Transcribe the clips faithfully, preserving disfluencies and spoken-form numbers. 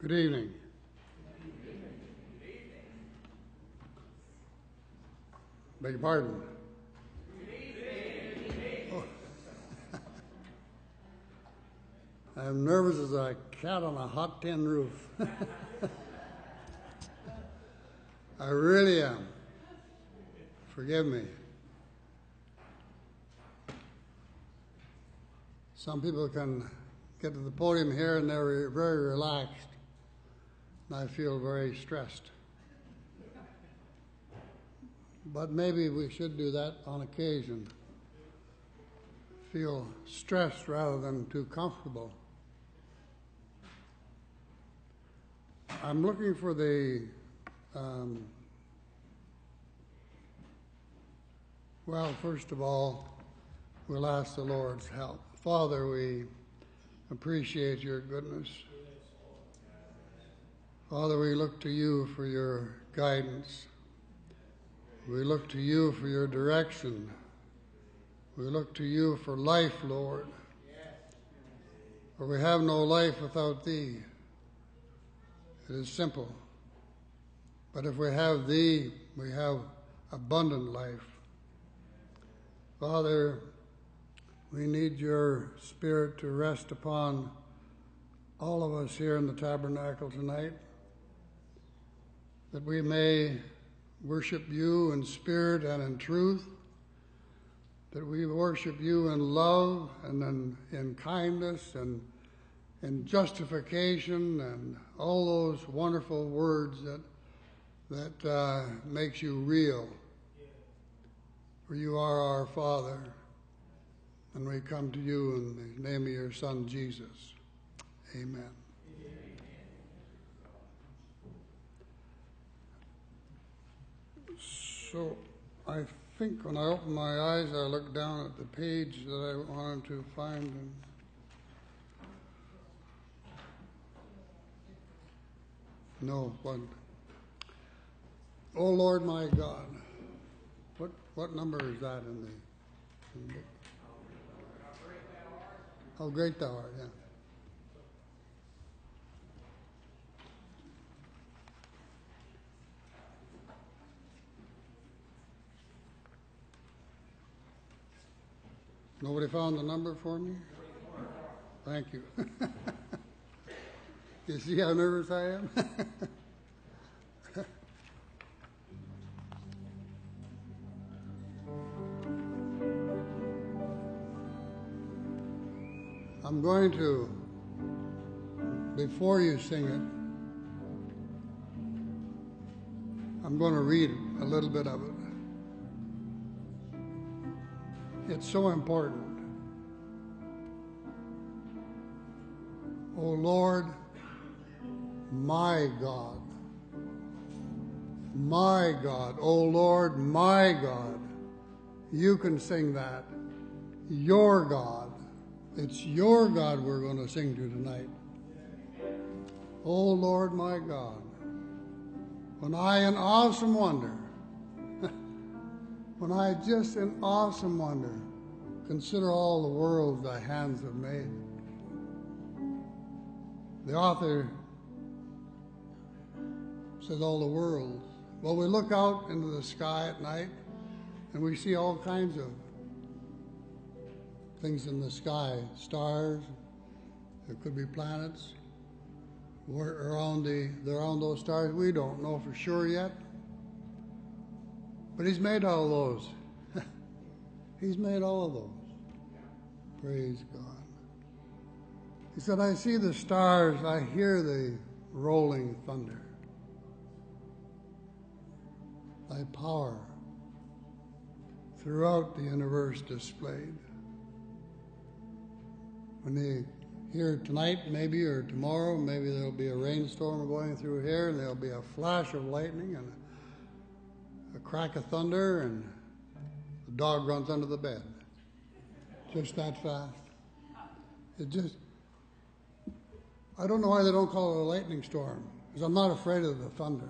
Good evening. Beg your pardon. Oh. I'm nervous as a cat on a hot tin roof. I really am. Forgive me. Some people can get to the podium here and they're very relaxed, and I feel very stressed. But maybe we should do that on occasion. Feel stressed rather than too comfortable. I'm looking for the, um, well, first of all, we'll ask the Lord's help. Father, we appreciate your goodness. Father, we look to you for your guidance. We look to you for your direction. We look to you for life, Lord. For we have no life without thee. It is simple. But if we have thee, we have abundant life. Father, we need your Spirit to rest upon all of us here in the tabernacle tonight, that we may worship you in spirit and in truth, that we worship you in love and in, in kindness and in justification and all those wonderful words that that uh, makes you real. For you are our Father, and we come to you in the name of your Son, Jesus. Amen. So I think when I opened my eyes, I looked down at the page that I wanted to find. And no, one. Oh Lord my God. What what number is that in the, in the How great thou art, yeah. Nobody found the number for me? Thank you. You see how nervous I am? I'm going to, before you sing it, I'm going to read a little bit of it. It's so important. O Lord, my God, my God, O Lord, my God. You can sing that. Your God. It's your God we're going to sing to tonight. O Lord, my God, when I in awesome wonder, when I just in awesome wonder consider all the worlds thy hands have made. The author says all the worlds. Well, we look out into the sky at night and we see all kinds of things in the sky, stars, there could be planets. We're around the around those stars, we don't know for sure yet. But he's made all those. He's made all of those. Praise God. He said, I see the stars, I hear the rolling thunder. Thy power throughout the universe displayed. When they hear tonight, maybe, or tomorrow, maybe there'll be a rainstorm going through here, and there'll be a flash of lightning and a, a crack of thunder, and the dog runs under the bed. Just that fast. It just, I don't know why they don't call it a lightning storm, because I'm not afraid of the thunder.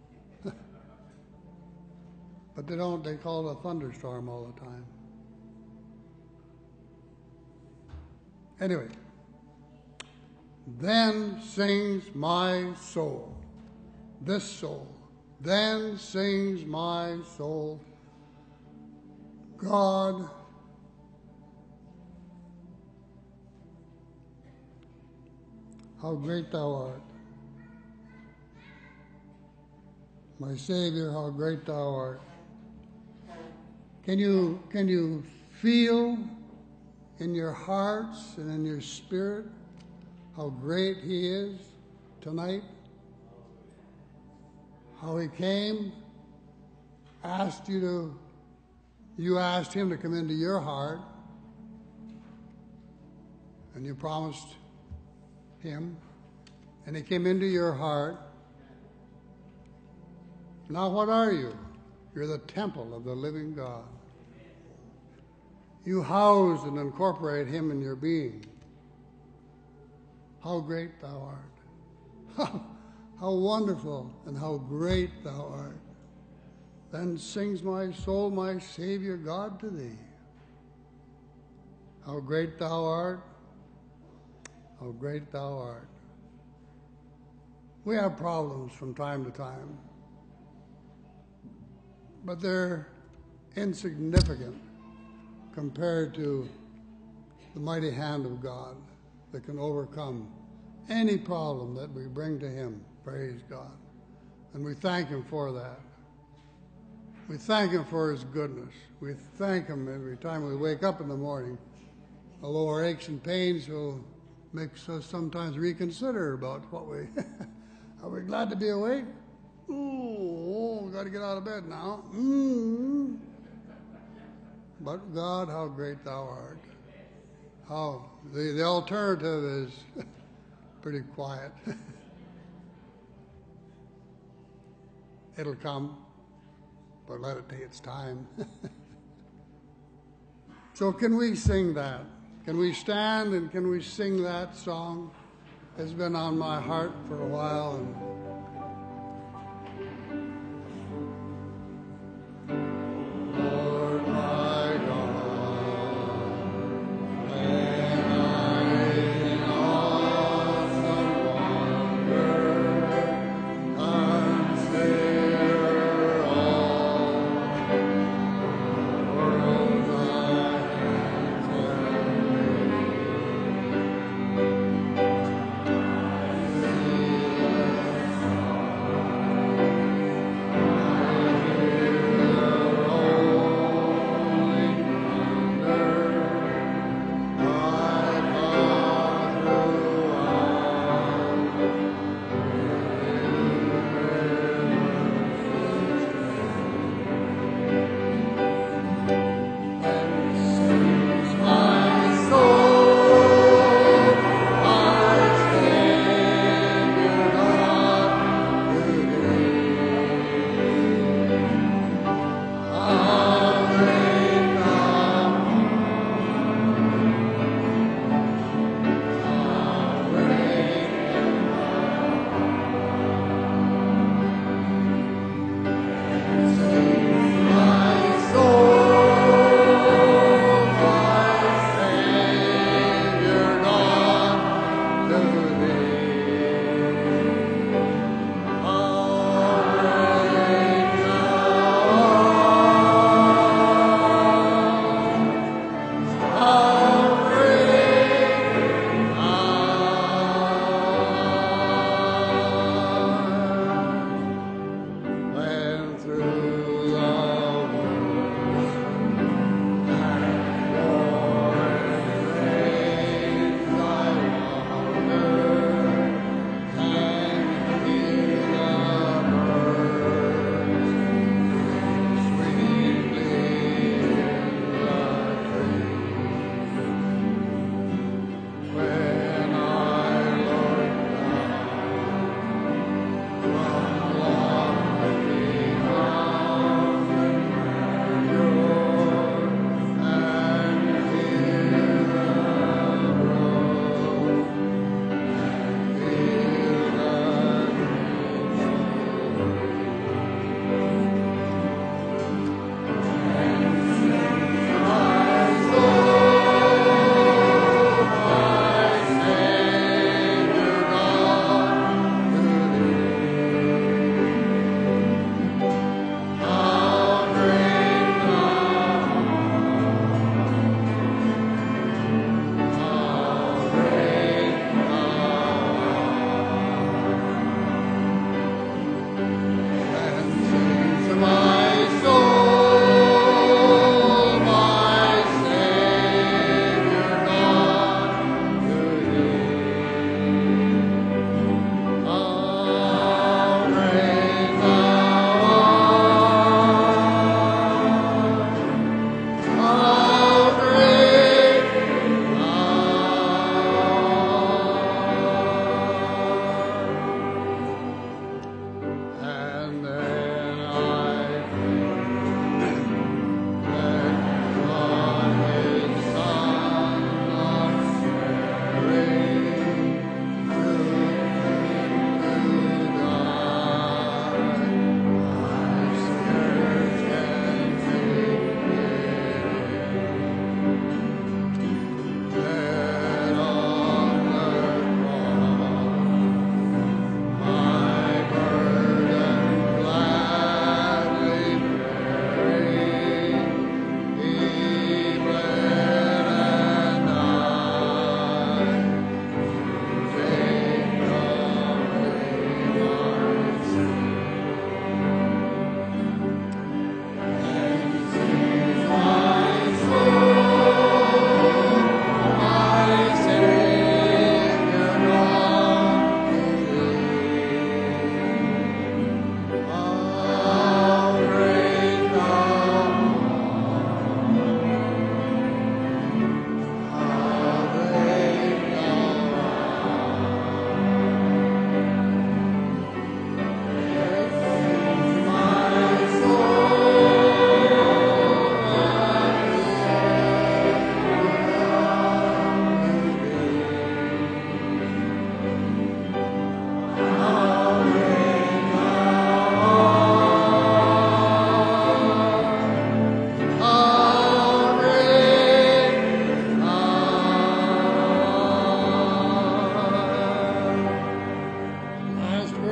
But they don't, they call it a thunderstorm all the time. Anyway, Then sings my soul, this soul, then sings my soul, God, how great thou art. My Savior, how great thou art. Can you, can you feel in your hearts and in your spirit how great he is tonight? How he came, asked you to, you asked him to come into your heart, and you promised him, and he came into your heart. Now what are you? You're the temple of the living God. You house and incorporate him in your being. How great thou art. How, how wonderful and how great thou art. Then sings my soul, my Savior God, to thee. How great thou art. How great thou art. We have problems from time to time, but they're insignificant compared to the mighty hand of God that can overcome any problem that we bring to him. Praise God. And we thank him for that. We thank him for his goodness. We thank him every time we wake up in the morning. Although our aches and pains will make us sometimes reconsider about what we... Are we glad to be awake? Oh, we got to get out of bed now. Mm. But God, how great thou art. How the, the alternative is pretty quiet. It'll come, but let it take its time. So can we sing that? Can we stand and can we sing that song? It's been on my heart for a while. And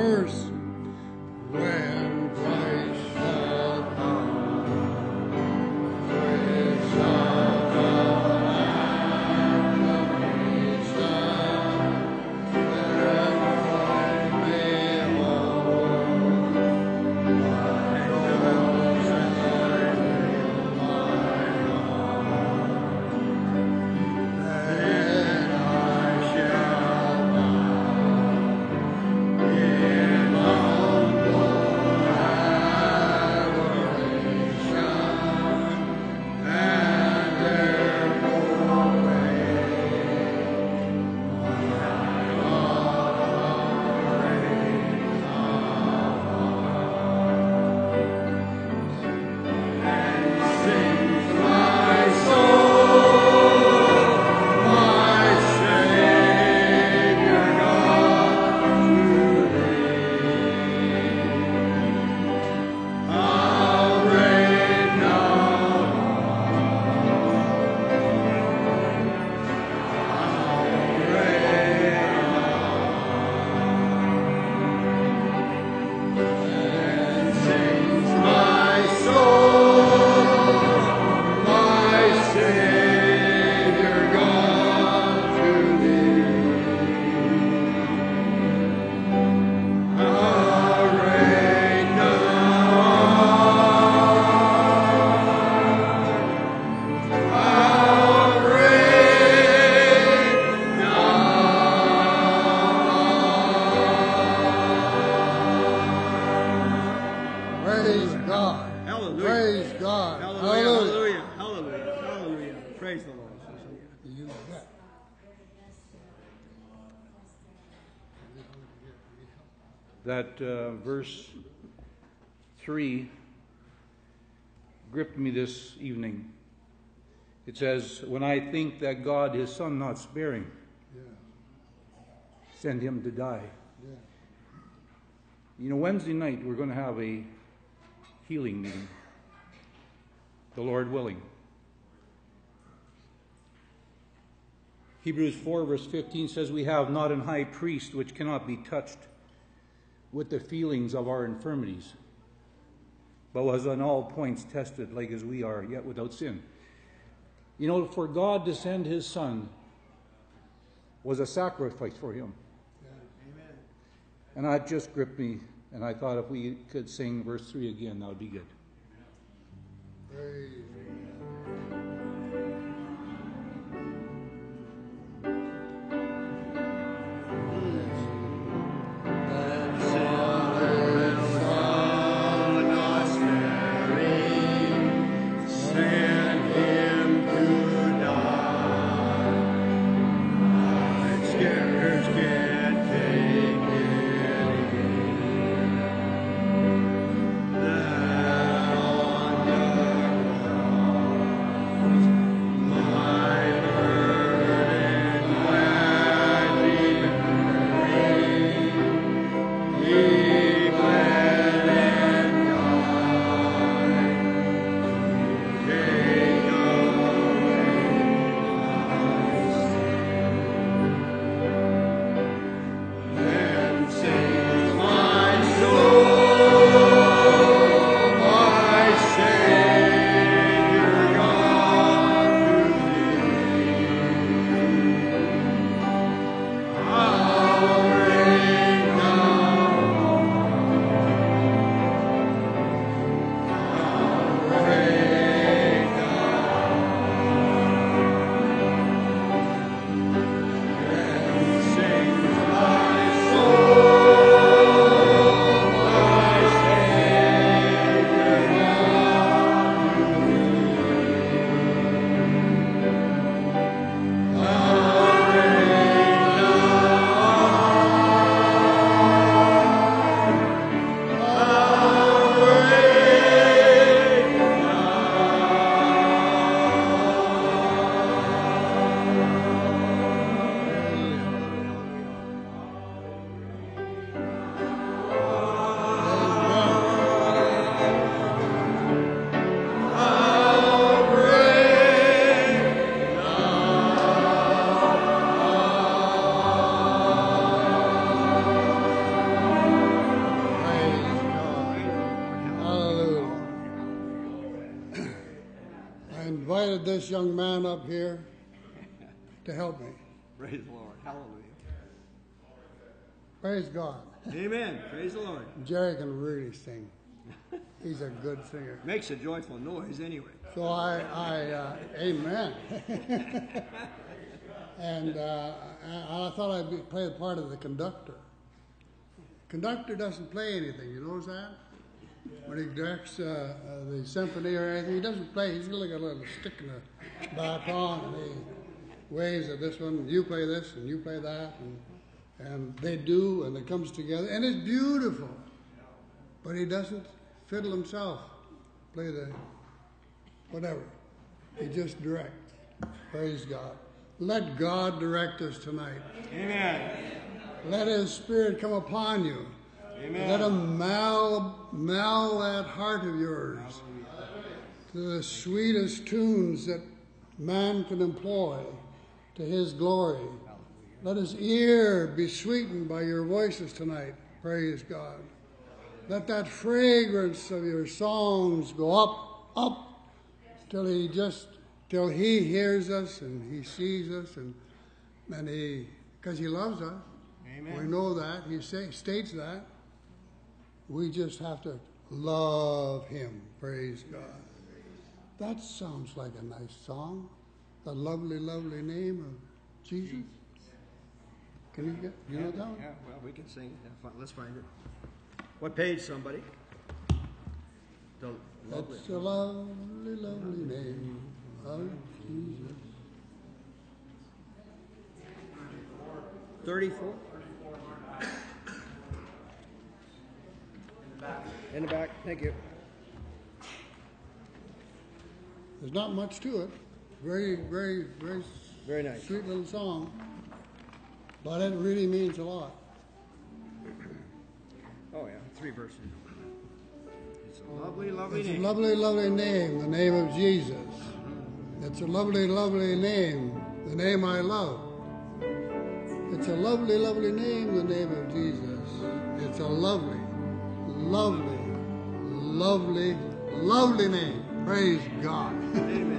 verse. When Christ shall come with sound of acclamation, then join me home. My doors and fill my heart. Then I shall bow in humble adoration, and there go away my offerings of and sings my soul, my Savior God, to Thee. I'll reign now, I'll reign and sings my soul, my Savior God, to Thee. I'll reign now, I'll reign now. Praise God. Hallelujah. Praise God. Hallelujah, hallelujah, hallelujah, hallelujah. Praise the Lord. You bet. That uh, verse three gripped me this evening. It says, when I think that God, his son not sparing, Yeah. sent him to die. Yeah. You know, Wednesday night we're going to have a healing meeting, the Lord willing. Hebrews four verse fifteen says, we have not an high priest which cannot be touched with the feelings of our infirmities, but was on all points tested like as we are, yet without sin. You know, for God to send his son was a sacrifice for him. Amen. And that just gripped me, and I thought if we could sing verse three again, that would be good. Praise And His Son not sparing, sent him to die. I scarce can take it in that on the cross invited this young man up here to help me. Praise the Lord. Hallelujah. Praise God. Amen. Praise the Lord. Jerry can really sing. He's a good singer. Makes a joyful noise anyway. So I, I uh, amen. and uh, I, I thought I'd be, play the part of the conductor. Conductor doesn't play anything. You notice that? When he directs uh, uh, the symphony or anything, he doesn't play. He's got like a little stick in the baton, and he waves at this one. You play this, and you play that, and and they do, and it comes together, and it's beautiful. But he doesn't fiddle himself, play the whatever. He just directs. Praise God. Let God direct us tonight. Amen. Let His Spirit come upon you. Amen. Let Him mal, mal that heart of yours to the sweetest tunes that man can employ to His glory. Let His ear be sweetened by your voices tonight. Praise God. Let that fragrance of your songs go up, up, till He just, till He hears us and He sees us, and and He, because He loves us. Amen. We know that. He say, states that. We just have to love Him. Praise God. That sounds like a nice song. The lovely, lovely name of Jesus. Can you get, you know that one? Yeah, well, we can sing. Yeah, let's find it. What page, somebody? The lovely. That's the lovely, lovely name of Jesus. thirty-four. In the back. Thank you. There's not much to it. Very, very, very, Very nice. sweet little song. But it really means a lot. Oh, yeah. Three verses. It's a lovely, lovely It's name. a lovely, lovely name, the name of Jesus. It's a lovely, lovely name, the name I love. It's a lovely, lovely name, the name of Jesus. It's a lovely, lovely, lovely, lovely name. Praise God. Amen.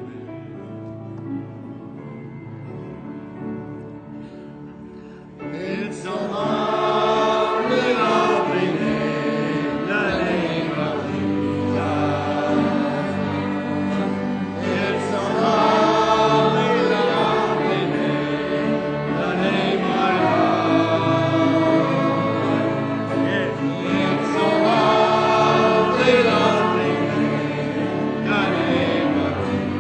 It's a lovely, lovely name, The name of it's a lovely, lovely name, the name I love. Yes. it's a lovely, lovely name, The name of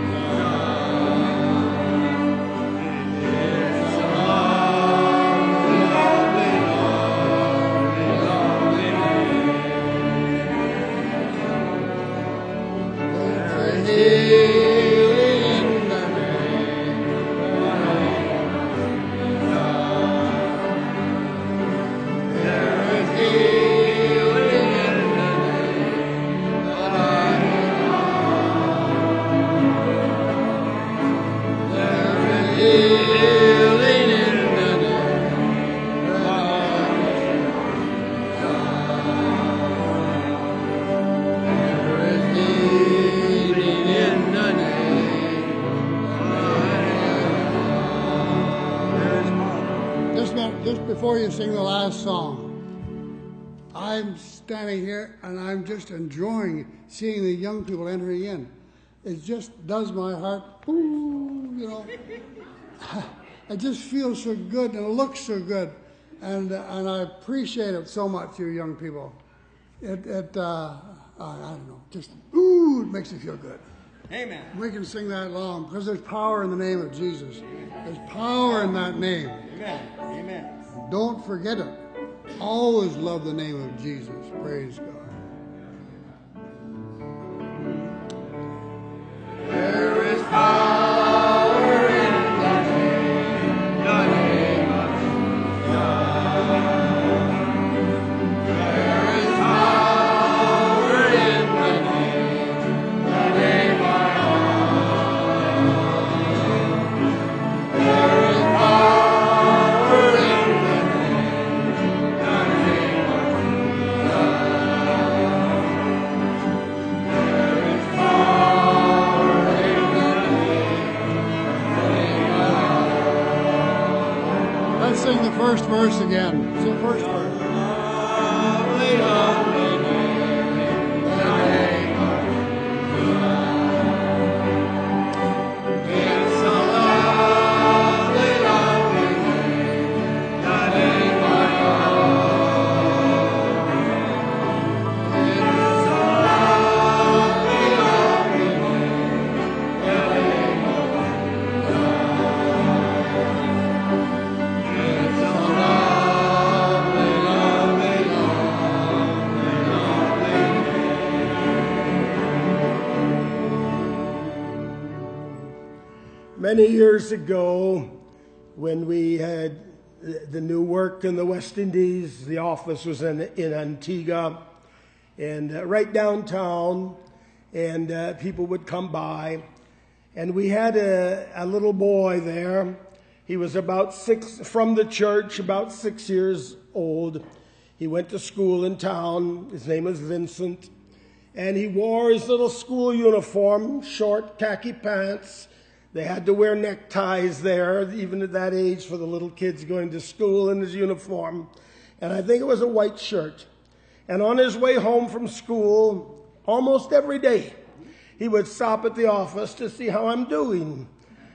it's a lovely, lovely, lovely, lovely name. There's a healing in the name, there is healing in the name that I love. There is healing in the name that there is healing in the name. Just, minute, just before you sing the last song, I'm standing here and I'm just enjoying seeing the young people entering in. It just does my heart, ooh, you know. It just feels so good and it looks so good, and and I appreciate it so much, you young people. It it uh, I don't know, just ooh, it makes me feel good. Amen. We can sing that long because there's power in the name of Jesus. There's power in that name. Amen. Amen. Don't forget it. Always love the name of Jesus. Praise God. There is power in the name, The name of there is power in the name, the name I love. There is power in the name, the name of verse again. It's the first verse. Many years ago, when we had the new work in the West Indies, the office was in, in Antigua, and uh, right downtown, and uh, people would come by, and we had a, a little boy there. He was about six, from the church, about six years old. He went to school in town. His name was Vincent, and he wore his little school uniform, short khaki pants. They had to wear neckties there, even at that age, for the little kids going to school in his uniform. And I think it was a white shirt. And on his way home from school, almost every day, he would stop at the office to see how I'm doing.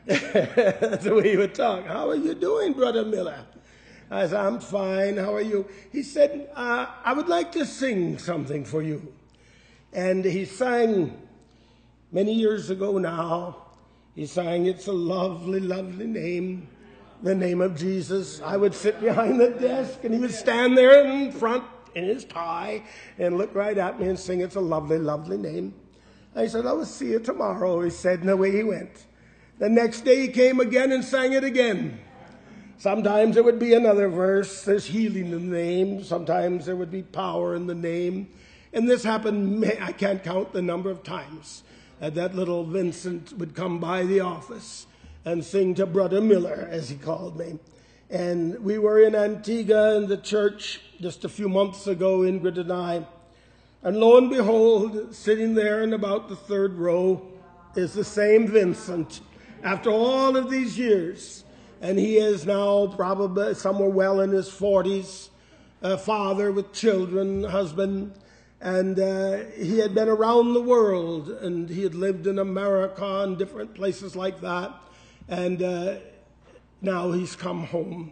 That's the way he would talk. How are you doing, Brother Miller? I said, I'm fine. How are you? He said, uh, I would like to sing something for you. And he sang many years ago now. He sang, it's a lovely, lovely name, the name of Jesus. I would sit behind the desk, and he would stand there in front in his tie and look right at me and sing, it's a lovely, lovely name. I said, I will see you tomorrow, he said, and away he went. The next day he came again and sang it again. Sometimes it would be another verse, there's healing in the name. Sometimes there would be power in the name. And this happened, I can't count the number of times. Uh, that little Vincent would come by the office and sing to Brother Miller, as he called me. And we were in Antigua in the church just a few months ago, Ingrid and I. And lo and behold, sitting there in about the third row is the same Vincent after all of these years. And he is now probably somewhere well in his forties, a father with children, husband. And uh, he had been around the world, and he had lived in America and different places like that. And uh, now he's come home.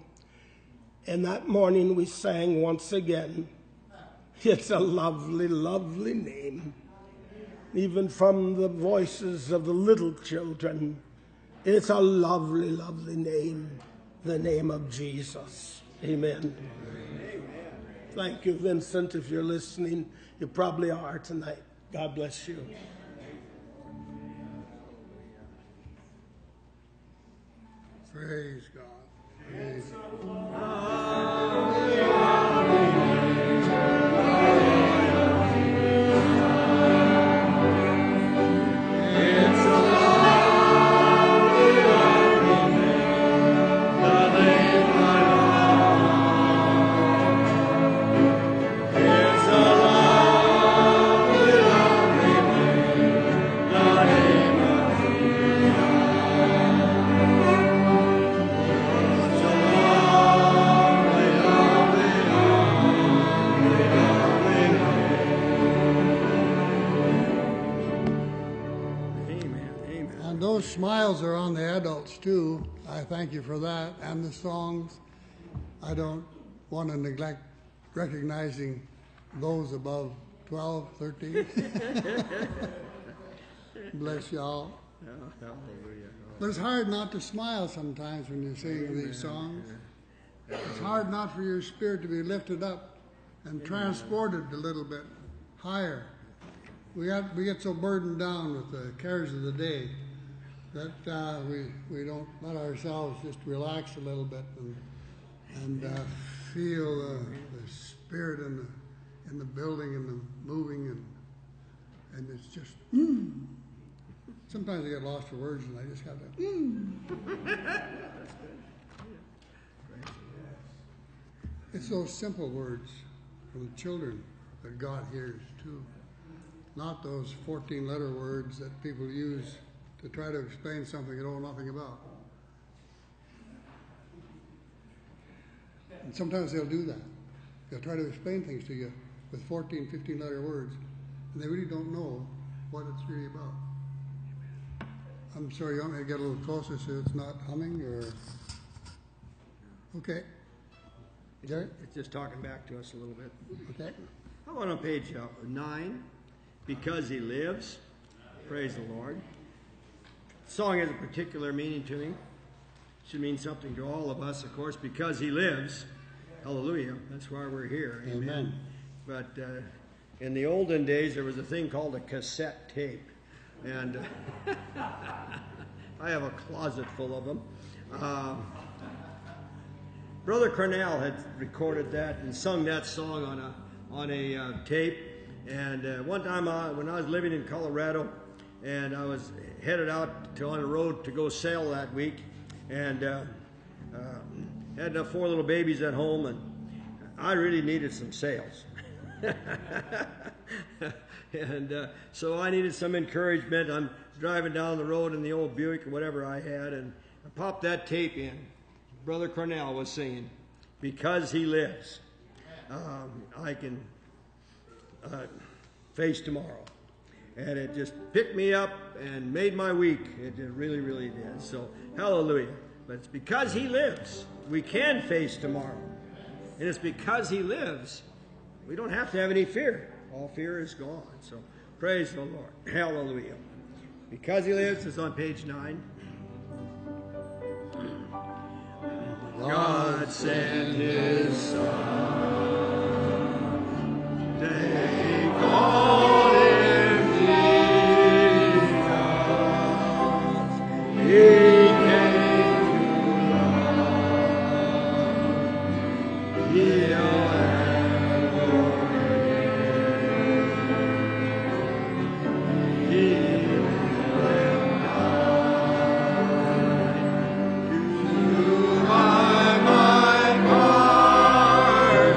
And that morning we sang once again, it's a lovely, lovely name. Even from the voices of the little children, it's a lovely, lovely name, the name of Jesus. Amen. Amen. Thank you, Vincent, if you're listening. You probably are tonight. God bless you. Praise God. Praise Smiles are on the adults too. I thank you for that, and the songs. I don't want to neglect recognizing those above twelve, thirteen. Bless y'all. But it's hard not to smile sometimes when you're singing these songs. It's hard not for your spirit to be lifted up and transported a little bit higher. We got, we get so burdened down with the cares of the day that uh, we we don't let ourselves just relax a little bit and and uh, feel uh, the spirit in the in the building and the moving and and it's just mm. Sometimes I get lost for words and I just have to mm. It's those simple words from the children that God hears too, not those fourteen letter words that people use to try to explain something you know nothing about. And sometimes they'll do that. They'll try to explain things to you with fourteen, fifteen letter words, and they really don't know what it's really about. I'm sorry, you want me to get a little closer so it's not humming, or? Okay. Jerry? It's just talking back to us a little bit. Okay. How about on page uh, nine? Because he lives. Praise the Lord. The song has a particular meaning to me. It should mean something to all of us, of course, because he lives. Hallelujah. That's why we're here. Amen. Amen. But uh, in the olden days, there was a thing called a cassette tape. And uh, I have a closet full of them. Uh, Brother Cornell had recorded that and sung that song on a on a uh, tape. And uh, one time uh, when I was living in Colorado, and I was headed out to on the road to go sail that week, and uh, uh, had uh, four little babies at home, and I really needed some sails. and uh, so I needed some encouragement. I'm driving down the road in the old Buick or whatever I had, and I popped that tape in. Brother Cornell was singing, "Because he lives, um, I can uh, face tomorrow." And it just picked me up and made my week. It just really, really did. So, hallelujah. But it's because he lives, we can face tomorrow. And it's because he lives, we don't have to have any fear. All fear is gone. So, praise the Lord. Hallelujah. Because he lives is on page nine. God sent his Son to take all in Jesus. He came to love, heal, and forgive. He will die to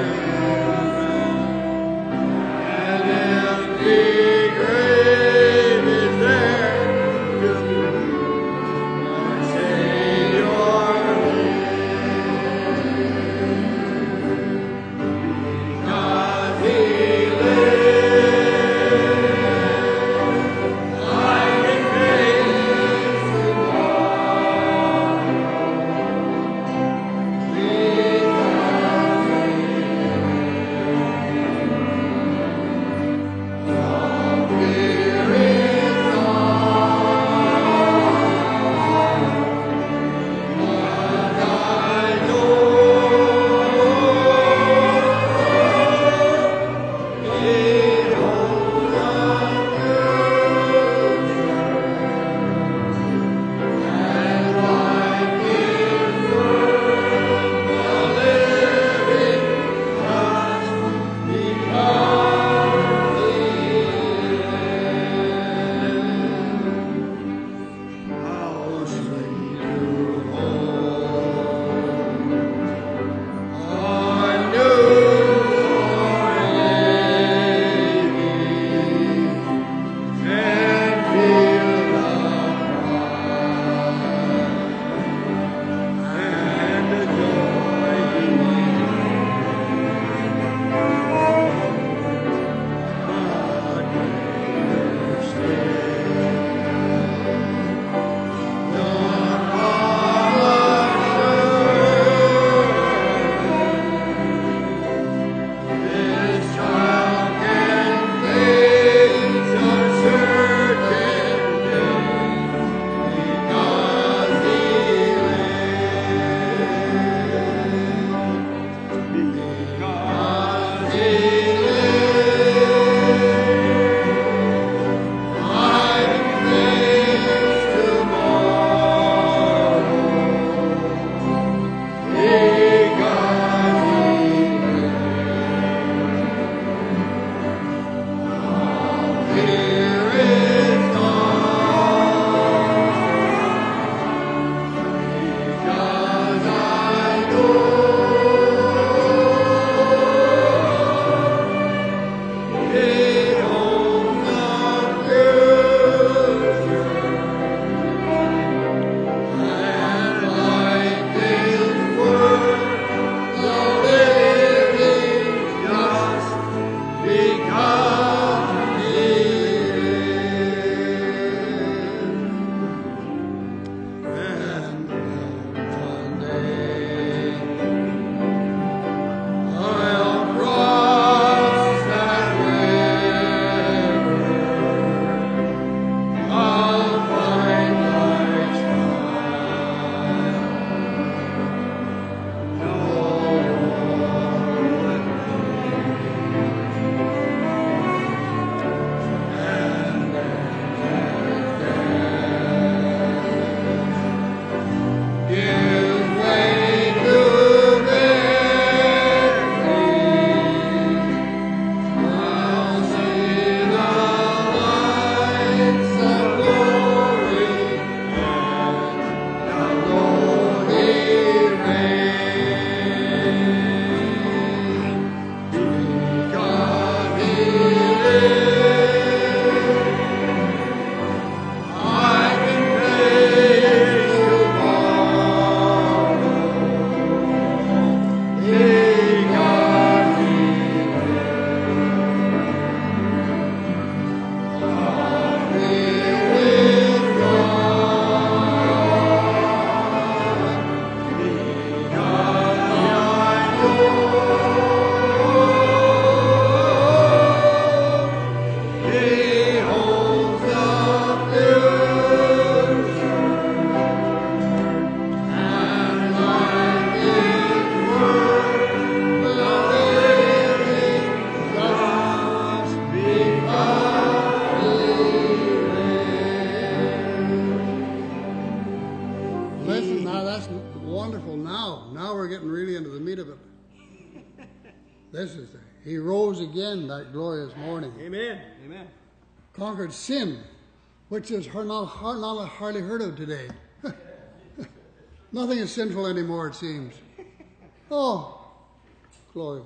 This is the, he rose again that glorious morning. Amen. Amen. Conquered sin, which is not, not hardly heard of today. Nothing is sinful anymore, it seems. Oh, glory.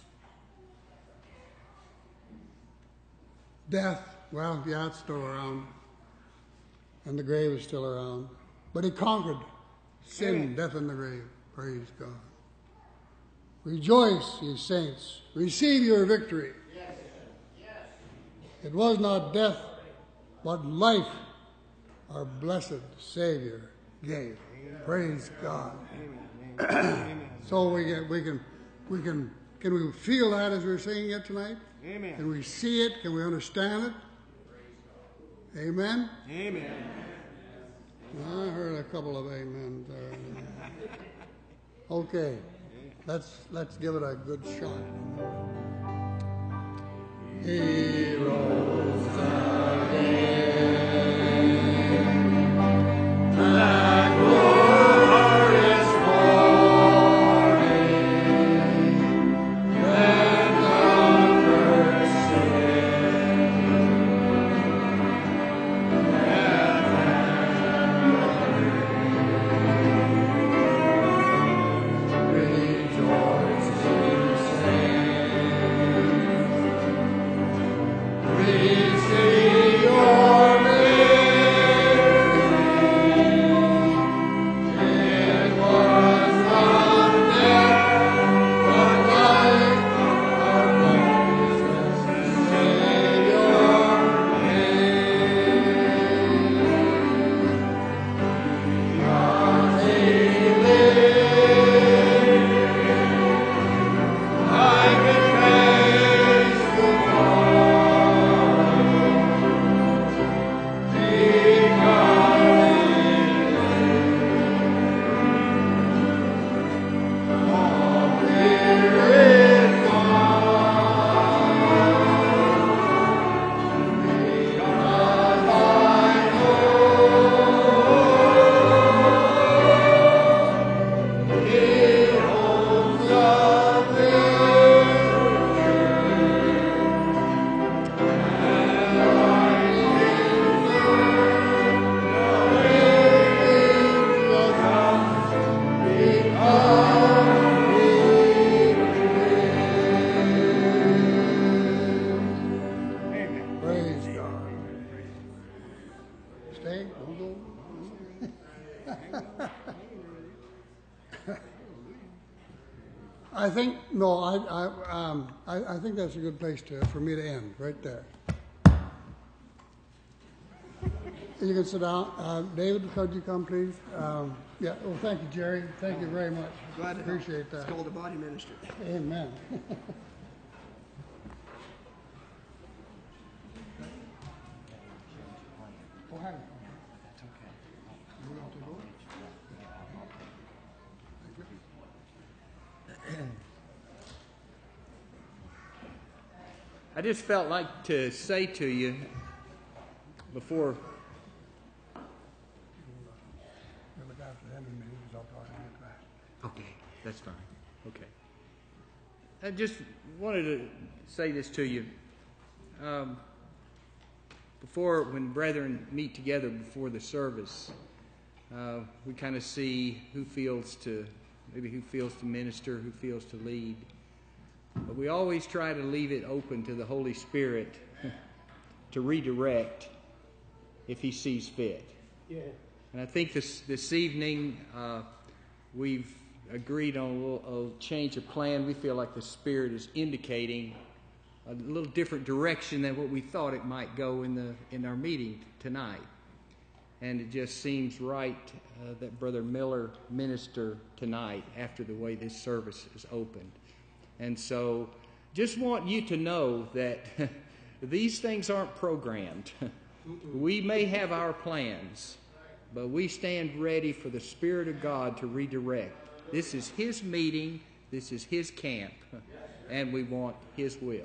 Death, well, yeah, it's still around. And the grave is still around. But he conquered sin, Amen. Death, and the grave. Praise God. Rejoice, ye saints. Receive your victory. Yes. Yes. It was not death, but life our blessed Savior gave. Amen. Praise God. Amen. So we can, we can, we can, can we feel that as we're singing it tonight? Amen. Can we see it? Can we understand it? Amen. Amen. I heard a couple of amens there. Okay, let's let's give it a good shot. He rose again. That glorious morning, when conquered sin, death and rejoice ye saints. Receive your I think, no, I, I, um, I, I think that's a good place to, for me to end, right there. You can sit down. Uh, David, could you come, please? Um, yeah, well, thank you, Jerry. Thank you very much. Glad to Appreciate help. that. It's called the body ministry. Amen. Oh, hi. That's okay. You want to go? I just felt like to say to you before. Okay, that's fine. Okay. I just wanted to say this to you. Um, before, when brethren meet together before the service, uh, we kind of see who feels to, maybe who feels to minister, who feels to lead. But we always try to leave it open to the Holy Spirit to redirect if He sees fit. Yeah. And I think this this evening uh, we've agreed on a little a change of plan. We feel like the Spirit is indicating a little different direction than what we thought it might go in the in our meeting tonight. And it just seems right uh, that Brother Miller minister tonight after the way this service is opened. And so just want you to know that these things aren't programmed. We may have our plans, but we stand ready for the Spirit of God to redirect. This is His meeting, this is His camp, and we want His will.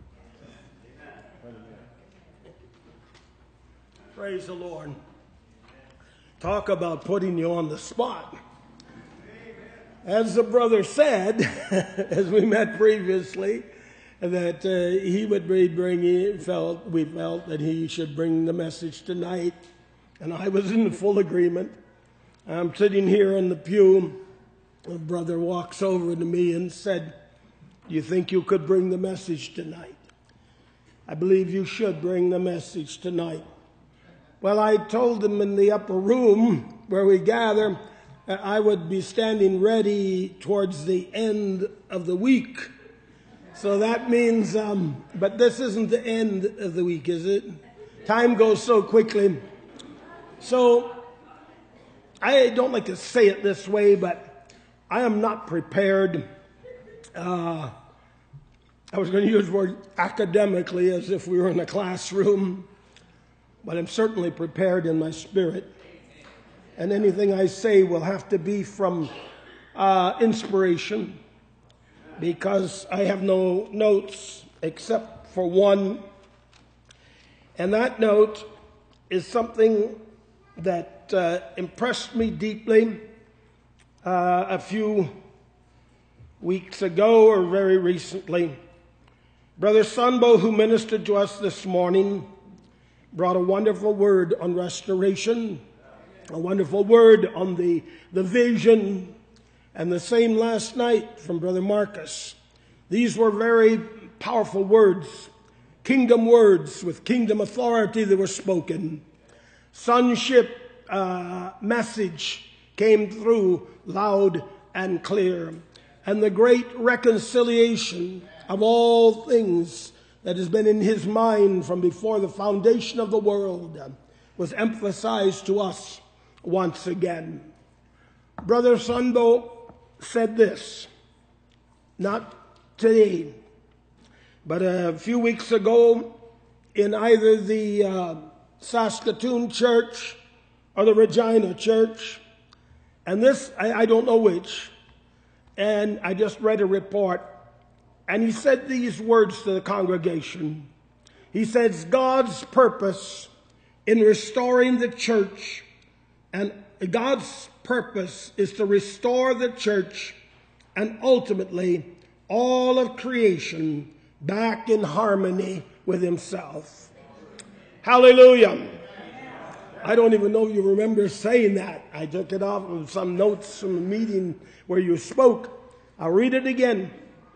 Praise the Lord. Talk about putting you on the spot. As the brother said, as we met previously, that uh, he would be bringing, felt, we felt that he should bring the message tonight. And I was in full agreement. I'm sitting here in the pew. A brother walks over to me and said, "Do you think you could bring the message tonight?" "I believe you should bring the message tonight." Well, I told him in the upper room where we gather, I would be standing ready towards the end of the week. So that means, um, but this isn't the end of the week, is it? Time goes so quickly. So I don't like to say it this way, but I am not prepared. Uh, I was going to use the word academically as if we were in a classroom, but I'm certainly prepared in my spirit. And anything I say will have to be from uh, inspiration, because I have no notes except for one. And that note is something that uh, impressed me deeply uh, a few weeks ago, or very recently. Brother Sunbo, who ministered to us this morning, brought a wonderful word on restoration, a wonderful word on the, the vision, and the same last night from Brother Marcus. These were very powerful words, kingdom words with kingdom authority that were spoken. Sonship uh, message came through loud and clear. And the great reconciliation of all things that has been in his mind from before the foundation of the world was emphasized to us once again. Brother Sunbo said this, not today, but a few weeks ago in either the uh, Saskatoon church or the Regina church, and this, I, I don't know which, and I just read a report, and he said these words to the congregation. He says, God's purpose in restoring the church, and God's purpose is to restore the church and ultimately all of creation back in harmony with himself. Hallelujah. I don't even know if you remember saying that. I took it off of some notes from a meeting where you spoke. I'll read it again.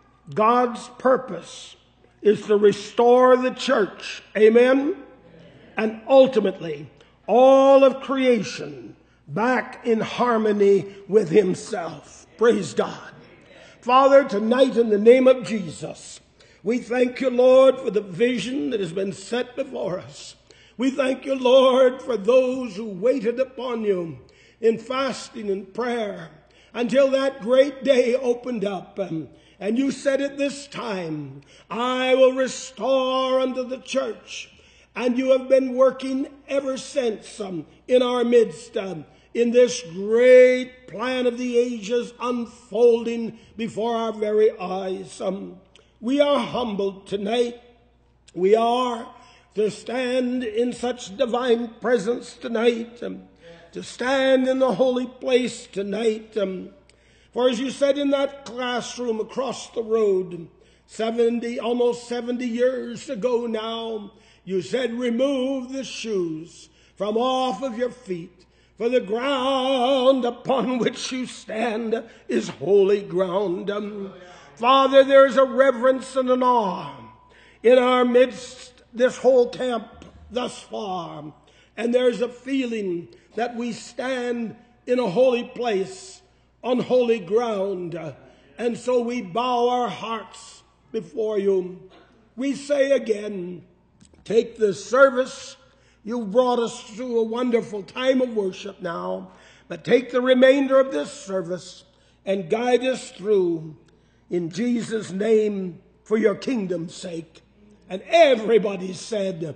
God's purpose is to restore the church. Amen? And ultimately, all of creation back in harmony with himself. Praise God. Father, tonight in the name of Jesus, we thank you, Lord, for the vision that has been set before us. We thank you, Lord, for those who waited upon you in fasting and prayer until that great day opened up. Um, and you said at this time, I will restore unto the church. And you have been working ever since um, in our midst, um, in this great plan of the ages unfolding before our very eyes. Um, we are humbled tonight. We are to stand in such divine presence tonight, um, to stand in the holy place tonight. Um, for as you said in that classroom across the road, seventy, almost seventy years ago now, you said, remove the shoes from off of your feet, for the ground upon which you stand is holy ground. Um, Father, there is a reverence and an awe in our midst, this whole camp thus far. And there's a feeling that we stand in a holy place, on holy ground. And so we bow our hearts before you. We say again, take this service. You've brought us through a wonderful time of worship now. But take the remainder of this service and guide us through. In Jesus' name, for your kingdom's sake. And everybody said,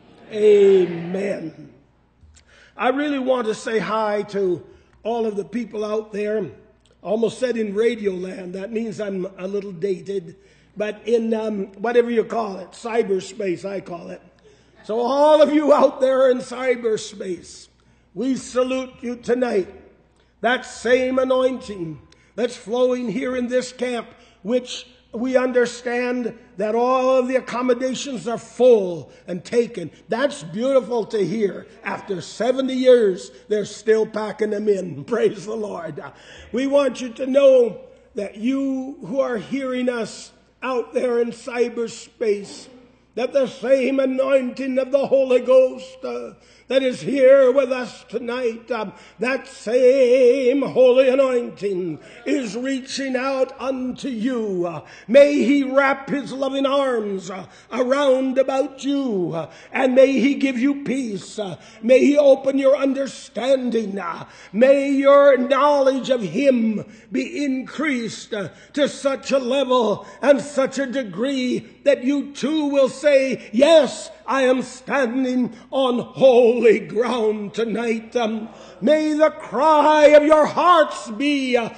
amen. I really want to say hi to all of the people out there. I almost said in radio land. That means I'm a little dated. But in um, whatever you call it, cyberspace, I call it. So all of you out there in cyberspace, we salute you tonight. That same anointing that's flowing here in this camp, which we understand that all of the accommodations are full and taken. That's beautiful to hear. After seventy years, they're still packing them in. Praise the Lord. We want you to know that you who are hearing us out there in cyberspace, that the same anointing of the Holy Ghost uh, that is here with us tonight, um, that same holy anointing is reaching out unto you. Uh, may He wrap His loving arms uh, around about you, uh, and may He give you peace. Uh, may He open your understanding. Uh, may your knowledge of Him be increased uh, to such a level and such a degree that you too will say, yes, I am standing on holy ground tonight. Um, may the cry of your hearts be, uh,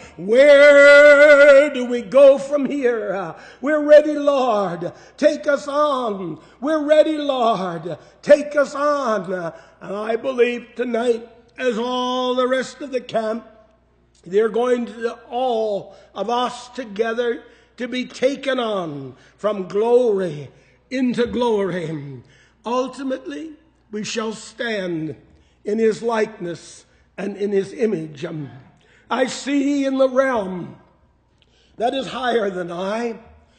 where do we go from here? Uh, we're ready, Lord. Take us on. We're ready, Lord. Take us on. Uh, and I believe tonight, as all the rest of the camp, they're going to, all of us together, to be taken on from glory into glory. Ultimately, we shall stand in His likeness and in His image. Um, I see in the realm that is higher than I,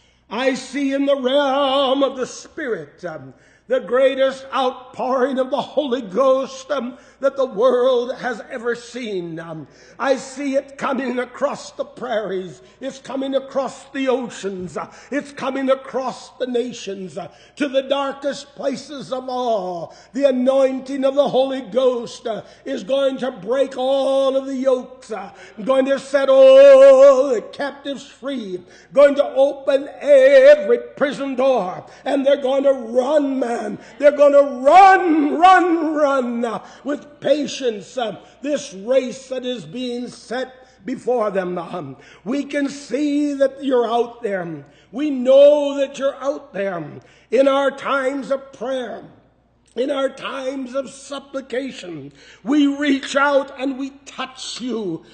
I see in the realm of the Spirit um, the greatest outpouring of the Holy Ghost um, that the world has ever seen. Um, I see it coming across the prairies. It's coming across the oceans. Uh, it's coming across the nations uh, to the darkest places of all. The anointing of the Holy Ghost uh, is going to break all of the yokes, uh, going to set all the captives free, going to open every prison door, and they're going to run, man. They're going to run, run, run uh, with patience uh, this race that is being set before them. Um, we can see that you're out there. We know that you're out there in our times of prayer. In our times of supplication, we reach out and we touch you.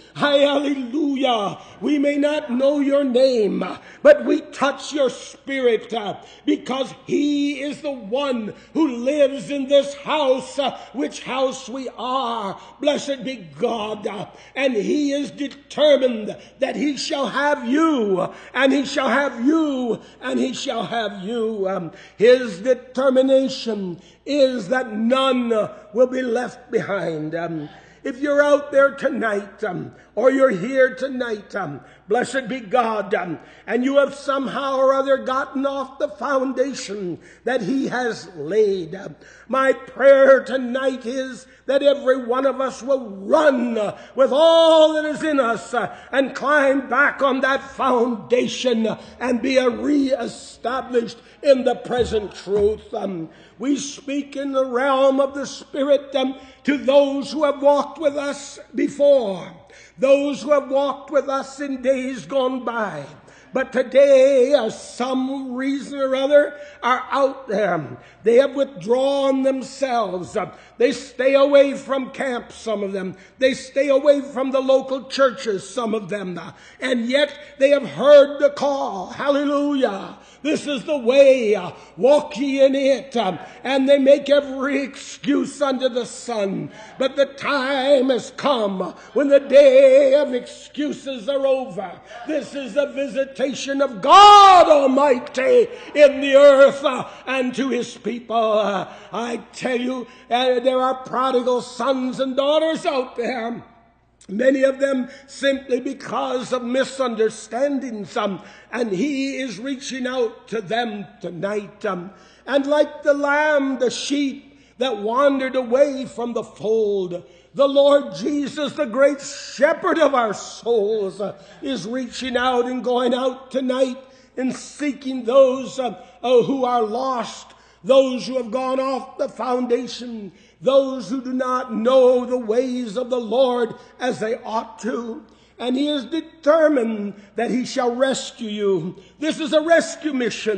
Hallelujah. We may not know your name, but we touch your spirit uh, because He is the one who lives in this house, uh, which house we are. Blessed be God. Uh, and He is determined that He shall have you, and He shall have you, and He shall have you. Um, his determination is that none uh, will be left behind. Um, if you're out there tonight, um, or you're here tonight, um, blessed be God, um, and you have somehow or other gotten off the foundation that He has laid, uh, my prayer tonight is that every one of us will run uh, with all that is in us uh, and climb back on that foundation uh, and be uh, re-established in the present truth. Um, we speak in the realm of the Spirit um, to those who have walked with us before, those who have walked with us in days gone by. But today, uh, some reason or other, are out there. They have withdrawn themselves. Uh, they stay away from camp, some of them. They stay away from the local churches, some of them. Uh, and yet, they have heard the call. Hallelujah. This is the way. Uh, walk ye in it. Uh, and they make every excuse under the sun. But the time has come when the day of excuses are over. This is a visitation of God Almighty in the earth uh, and to His people. Uh, I tell you, uh, there are prodigal sons and daughters out there. Many of them simply because of misunderstandings. Um, and He is reaching out to them tonight. Um, and like the lamb, the sheep that wandered away from the fold, the Lord Jesus, the great shepherd of our souls, uh, is reaching out and going out tonight and seeking those uh, uh, who are lost, those who have gone off the foundation, those who do not know the ways of the Lord as they ought to. And He is determined that He shall rescue you. This is a rescue mission.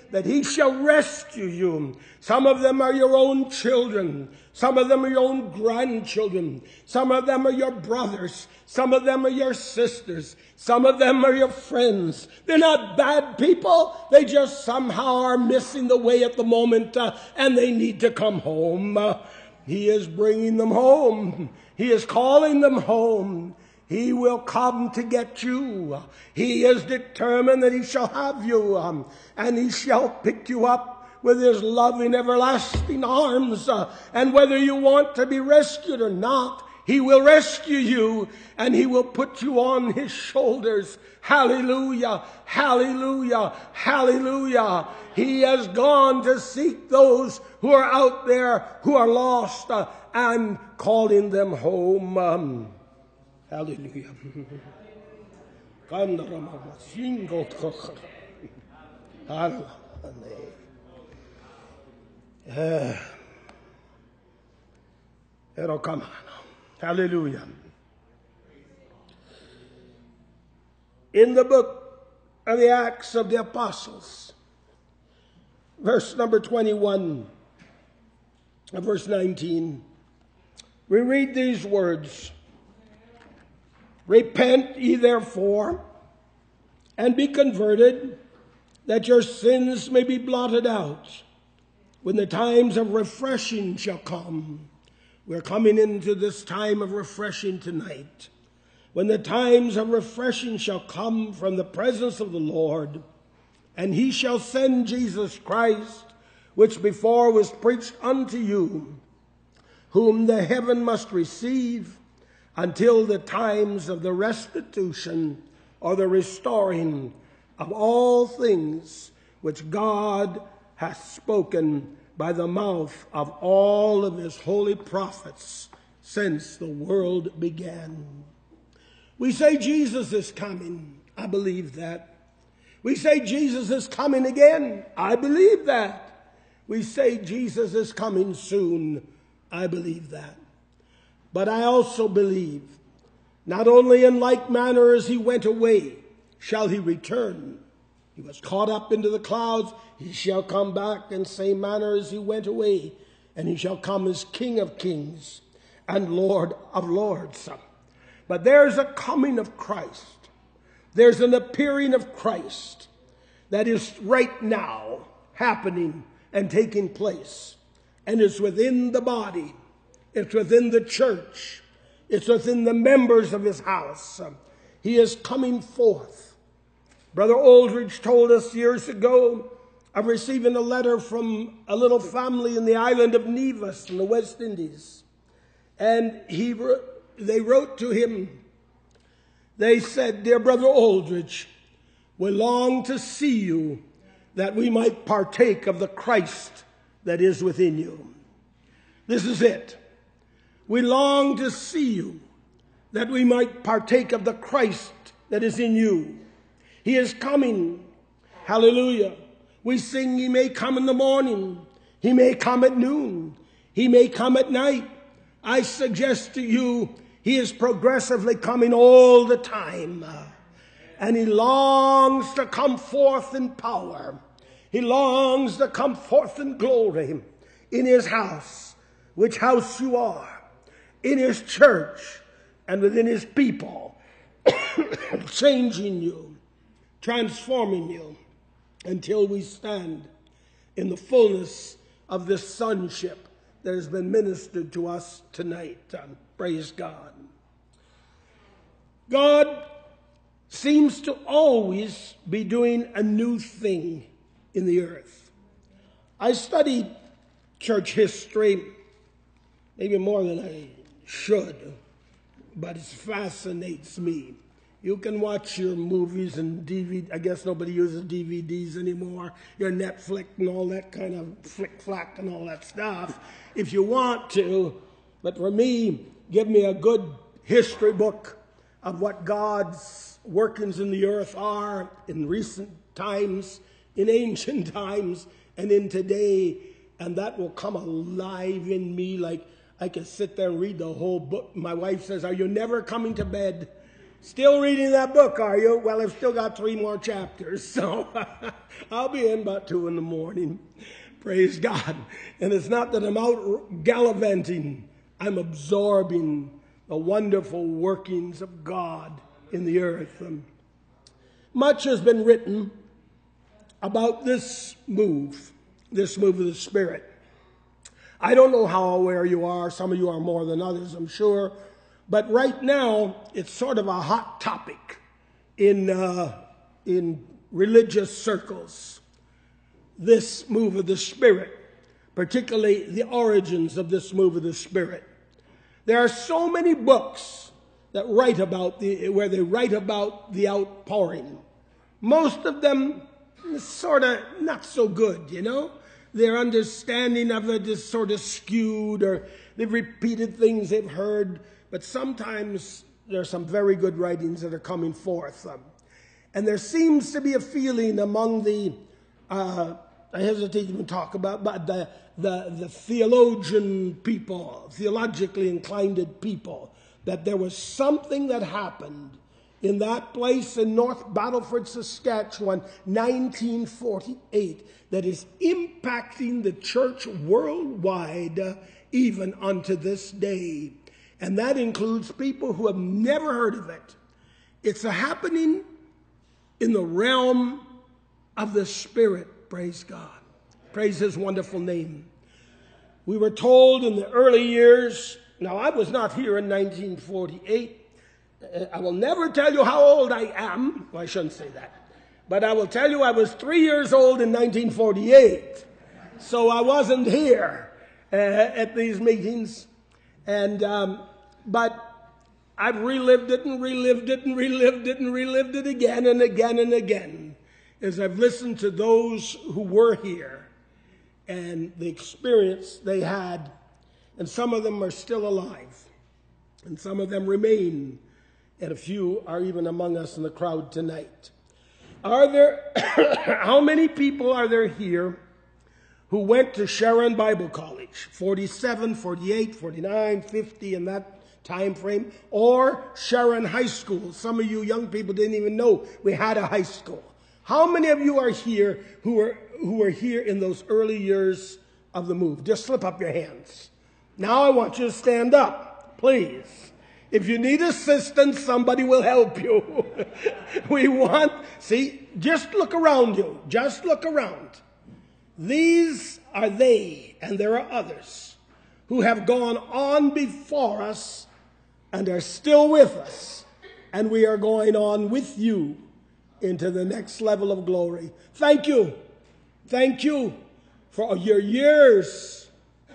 that he shall rescue you. Some of them are your own children. Some of them are your own grandchildren. Some of them are your brothers. Some of them are your sisters. Some of them are your friends. They're not bad people. They just somehow are missing the way at the moment, uh, and they need to come home. Uh, he is bringing them home. He is calling them home. He will come to get you. He is determined that he shall have you, um, and he shall pick you up with his loving, everlasting arms. Uh, and whether you want to be rescued or not, he will rescue you, and he will put you on his shoulders. Hallelujah, hallelujah, hallelujah. He has gone to seek those who are out there, who are lost, uh, and calling them home. Um, hallelujah. Uh, it'll come on. Hallelujah. In the book of the Acts of the Apostles, verse number twenty-one, verse nineteen, we read these words: Repent ye therefore, and be converted, that your sins may be blotted out, when the times of refreshing shall come. We're coming into this time of refreshing tonight. When the times of refreshing shall come from the presence of the Lord, and he shall send Jesus Christ, which before was preached unto you, whom the heaven must receive until the times of the restitution or the restoring of all things which God hath spoken by the mouth of all of his holy prophets since the world began. We say Jesus is coming. I believe that. We say Jesus is coming again. I believe that. We say Jesus is coming soon. I believe that. But I also believe, not only in like manner as he went away, shall he return. He was caught up into the clouds. He shall come back in same manner as he went away. And he shall come as King of kings and Lord of lords. But there's a coming of Christ. There's an appearing of Christ that is right now happening and taking place. And it's within the body. It's within the church. It's within the members of his house. He is coming forth. Brother Aldridge told us years ago of receiving a letter from a little family in the island of Nevis in the West Indies. And he, they wrote to him. They said, Dear Brother Aldridge, we long to see you that we might partake of the Christ that is within you. This is it. We long to see you that we might partake of the Christ that is in you. He is coming. Hallelujah. We sing, he may come in the morning. He may come at noon. He may come at night. I suggest to you, he is progressively coming all the time. And he longs to come forth in power. He longs to come forth in glory in his house, which house you are, in his church, and within his people, changing you, transforming you, until we stand in the fullness of this sonship that has been ministered to us tonight. Um, praise God. God seems to always be doing a new thing in the earth. I studied church history, maybe more than I should, but it fascinates me. You can watch your movies and D V D. I guess nobody uses D V Ds anymore. Your Netflix and all that kind of flick-flack and all that stuff if you want to. But for me, give me a good history book of what God's workings in the earth are in recent times, in ancient times, and in today. And that will come alive in me like I can sit there and read the whole book. My wife says, are you never coming to bed? Still reading that book, are you? Well, I've still got three more chapters, so I'll be in about two in the morning. Praise God. And it's not that I'm out gallivanting. I'm absorbing the wonderful workings of God in the earth. And much has been written about this move, this move of the Spirit. I don't know how aware you are. Some of you are more than others, I'm sure. But right now, it's sort of a hot topic in, uh, in religious circles. This move of the Spirit, particularly the origins of this move of the Spirit. There are so many books that write about the, where they write about the outpouring. Most of them sort of not so good, you know. Their understanding of it is sort of skewed, or they've repeated things they've heard. But sometimes there are some very good writings that are coming forth. Um, and there seems to be a feeling among the, uh, I hesitate to even talk about, but the, the, the theologian people, theologically inclined people, that there was something that happened in that place in North Battleford, Saskatchewan, nineteen forty-eight, that is impacting the church worldwide, uh, even unto this day. And that includes people who have never heard of it. It's a happening in the realm of the Spirit, praise God. Praise His wonderful name. We were told in the early years, now I was not here in nineteen forty-eight. I will never tell you how old I am. Well, I shouldn't say that. But I will tell you I was three years old in nineteen forty-eight. So I wasn't here uh, at these meetings. And, um, but I've relived it and relived it and relived it and relived it again and again and again as I've listened to those who were here and the experience they had. And some of them are still alive. And some of them remain. And a few are even among us in the crowd tonight. Are there, how many people are there here who went to Sharon Bible College, forty-seven, forty-eight, forty-nine, fifty, in that time frame, or Sharon High School? Some of you young people didn't even know we had a high school. How many of you are here who were, who were here in those early years of the move? Just slip up your hands. Now I want you to stand up, please. If you need assistance, somebody will help you. We want, see, just look around you. Just look around. These are they, and there are others, who have gone on before us and are still with us. And we are going on with you into the next level of glory. Thank you. Thank you for your years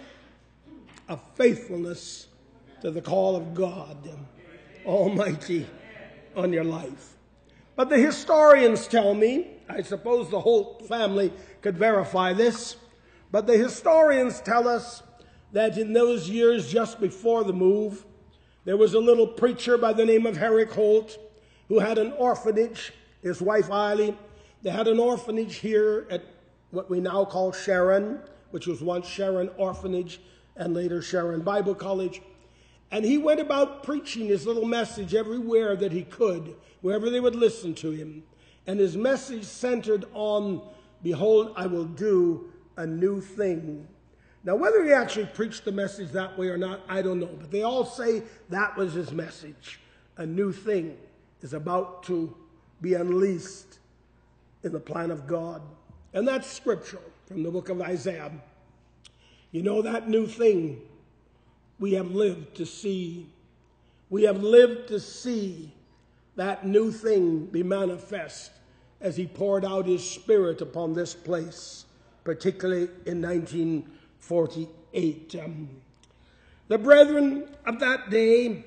of faithfulness to the call of God Almighty on your life. But the historians tell me, I suppose the whole family could verify this, but the historians tell us that in those years just before the move, there was a little preacher by the name of Herrick Holt who had an orphanage, his wife Eiley. They had an orphanage here at what we now call Sharon, which was once Sharon Orphanage and later Sharon Bible College. And he went about preaching his little message everywhere that he could, wherever they would listen to him. And his message centered on, behold, I will do a new thing. Now, whether he actually preached the message that way or not, I don't know. But they all say that was his message. A new thing is about to be unleashed in the plan of God. And that's scriptural from the book of Isaiah. You know, that new thing we have lived to see. We have lived to see that new thing be manifest as he poured out his Spirit upon this place, particularly in nineteen forty-eight. Um, the brethren of that day,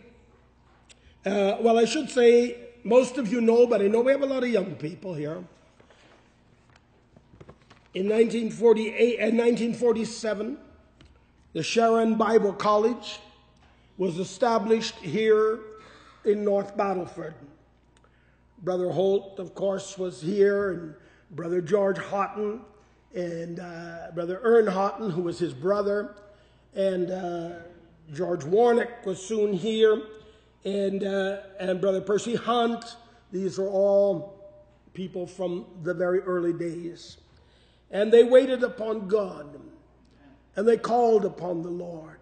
uh, well, I should say, most of you know, but I know we have a lot of young people here. In nineteen forty-eight and nineteen forty-seven, the Sharon Bible College was established here in North Battleford. Brother Holt, of course, was here, and Brother George Houghton, and uh, Brother Ern Houghton, who was his brother, and uh, George Warnick was soon here, and, uh, and Brother Percy Hunt. These are all people from the very early days. And they waited upon God, and they called upon the Lord.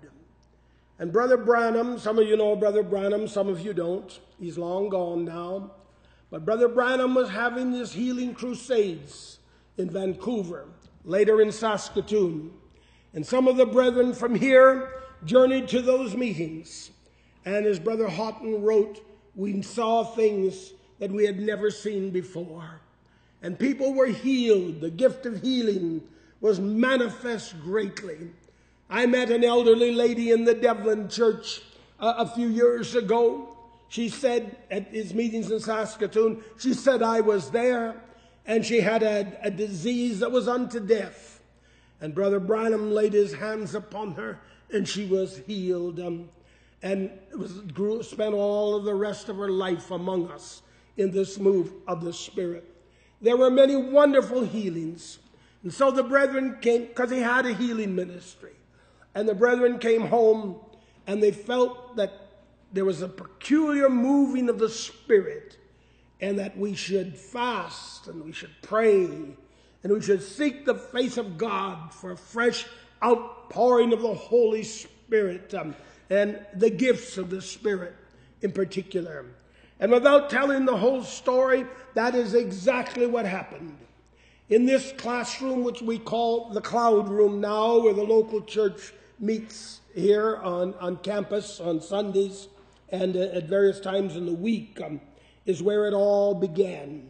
And Brother Branham, some of you know Brother Branham, some of you don't. He's long gone now. But Brother Branham was having his healing crusades in Vancouver, later in Saskatoon. And some of the brethren from here journeyed to those meetings. And as Brother Houghton wrote, we saw things that we had never seen before. And people were healed. The gift of healing was manifest greatly. I met an elderly lady in the Devlin church uh, a few years ago. She said at his meetings in Saskatoon, she said I was there, and she had a, a disease that was unto death. And Brother Branham laid his hands upon her, and she was healed. Um, and was, grew, spent all of the rest of her life among us in this move of the Spirit. There were many wonderful healings. And so the brethren came, because he had a healing ministry. And the brethren came home, and they felt that there was a peculiar moving of the Spirit, and that we should fast, and we should pray, and we should seek the face of God for a fresh outpouring of the Holy Spirit, um, and the gifts of the Spirit in particular. And without telling the whole story, that is exactly what happened. In this classroom, which we call the Cloud Room now, where the local church meets here on, on campus on Sundays and uh, at various times in the week, um, is where it all began.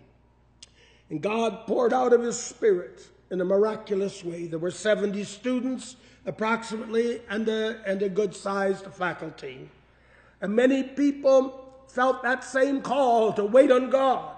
And God poured out of his Spirit in a miraculous way. There were seventy students approximately, and a, and a good-sized faculty. And many people felt that same call to wait on God,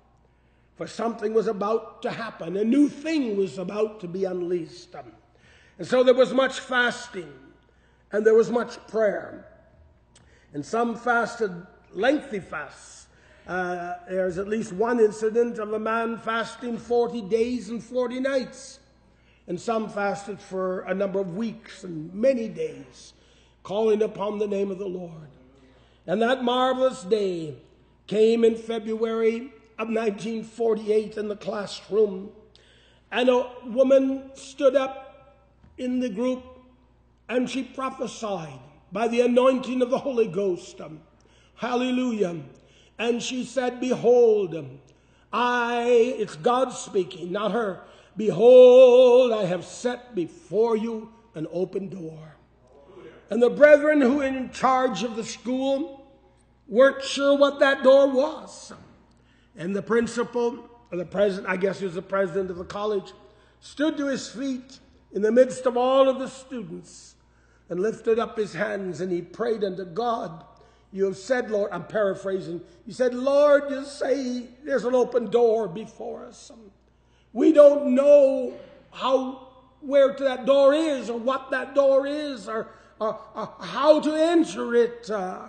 for something was about to happen. A new thing was about to be unleashed. And so there was much fasting, and there was much prayer. And some fasted lengthy fasts. Uh, there's at least one incident of a man fasting forty days and forty nights. And some fasted for a number of weeks and many days, calling upon the name of the Lord. And that marvelous day came in February of nineteen forty-eight in the classroom. And a woman stood up in the group, and she prophesied by the anointing of the Holy Ghost. Um, hallelujah. And she said, behold, I, it's God speaking, not her. Behold, I have set before you an open door. And the brethren who were in charge of the school weren't sure what that door was. And the principal, or the president, I guess he was the president of the college, stood to his feet in the midst of all of the students and lifted up his hands, and he prayed unto God. You have said, Lord, I'm paraphrasing, you said, Lord, you say there's an open door before us. We don't know how, where to that door is, or what that door is, or, or, or how to enter it. Uh,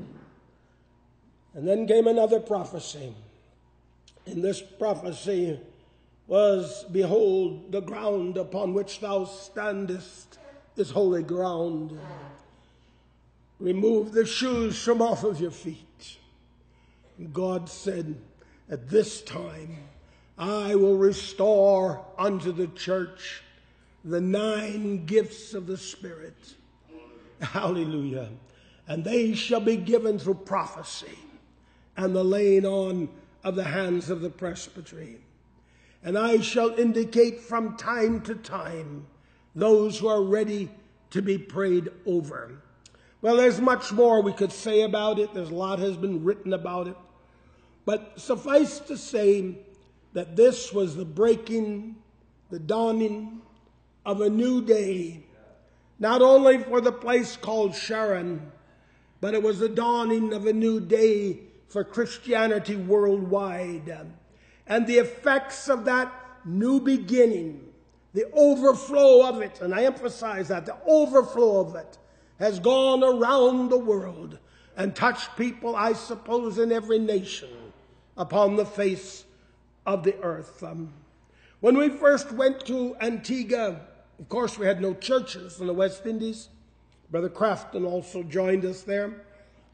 and then came another prophecy. And this prophecy was, behold, the ground upon which thou standest is holy ground. Remove the shoes from off of your feet. And God said, at this time, I will restore unto the church the nine gifts of the Spirit. Hallelujah. And they shall be given through prophecy and the laying on of the hands of the presbytery. And I shall indicate from time to time those who are ready to be prayed over. Well, there's much more we could say about it. There's a lot has been written about it. But suffice to say that this was the breaking, the dawning of a new day, not only for the place called Sharon, but it was the dawning of a new day for Christianity worldwide. And the effects of that new beginning, the overflow of it, and I emphasize that, the overflow of it, has gone around the world and touched people, I suppose, in every nation upon the face of the earth. Um, when we first went to Antigua, of course, we had no churches in the West Indies. Brother Crafton also joined us there.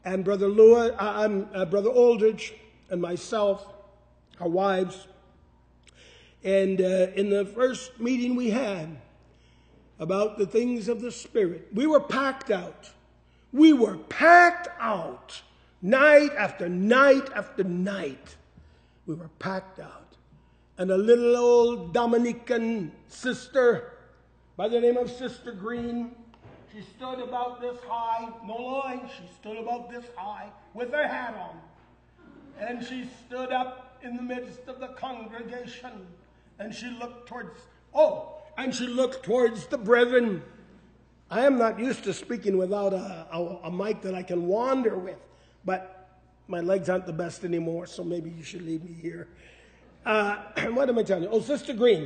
And Brother Lewis, uh, um, uh, Brother Aldridge and myself, our wives. And uh, in the first meeting we had about the things of the Spirit, we were packed out. We were packed out night after night after night. We were packed out. And a little old Dominican sister by the name of Sister Green, she stood about this high, no lie, she stood about this high with her hat on. And she stood up in the midst of the congregation, and she looked towards, oh, and she looked towards the brethren. I am not used to speaking without a, a, a mic that I can wander with, but my legs aren't the best anymore, so maybe you should leave me here. Uh, what am I telling you? Oh, Sister Green.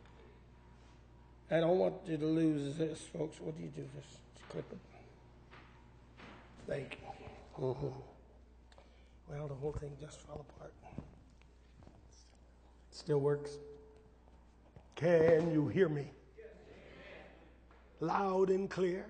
I don't want you to lose this, folks. What do you do? Just clip it. Thank you. Mm-hmm. Well, the whole thing just fell apart. Still works. Can you hear me? Loud and clear.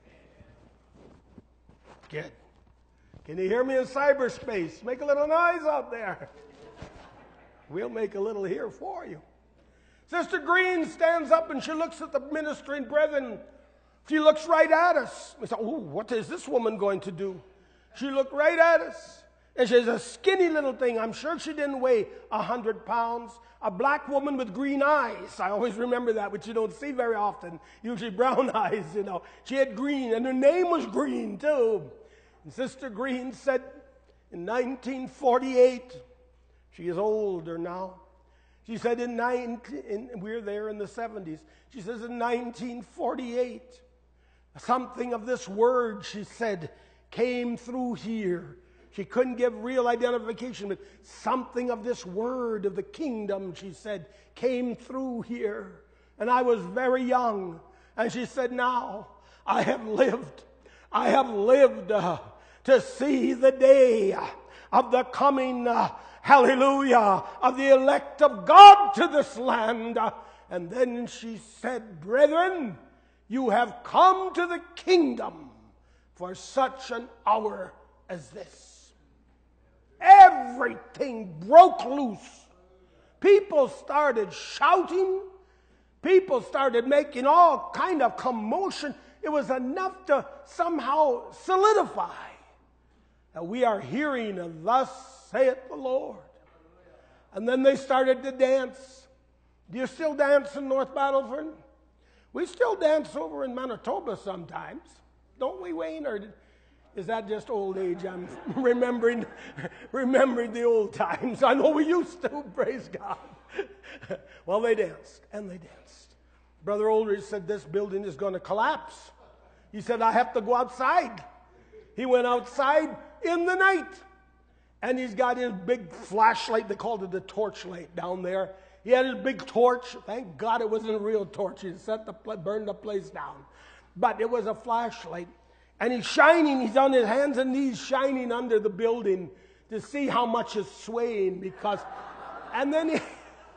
Good. Can you hear me in cyberspace? Make a little noise out there. We'll make a little here for you. Sister Green stands up and she looks at the ministering brethren. She looks right at us. We thought, oh, what is this woman going to do? She looked right at us. And she's a skinny little thing. I'm sure she didn't weigh a hundred pounds. A black woman with green eyes. I always remember that, which you don't see very often. Usually brown eyes, you know. She had green, and her name was Green, too. And Sister Green said in nineteen forty-eight, she is older now. She said in, nineteen, in we're there in the seventies. She says in nineteen forty-eight, something of this word, she said, came through here. She couldn't give real identification, but something of this word of the kingdom, she said, came through here. And I was very young. And she said, now I have lived. I have lived uh, to see the day of the coming, uh, hallelujah, of the elect of God to this land. Uh, and then she said, brethren, you have come to the kingdom for such an hour as this. Everything broke loose. People started shouting. People started making all kind of commotion. It was enough to somehow solidify that we are hearing of thus saith the Lord. And then they started to dance. Do you still dance in North Battleford? We still dance over in Manitoba sometimes. Don't we, Wayne? Or is that just old age? I'm remembering, remembering the old times. I know we used to, praise God. Well, they danced, and they danced. Brother Aldridge said, this building is going to collapse. He said, I have to go outside. He went outside in the night, and he's got his big flashlight. They called it the torchlight down there. He had his big torch. Thank God it wasn't a real torch. He set the, burned the place down. But it was a flashlight. And he's shining, he's on his hands and knees shining under the building to see how much is swaying because, and then he,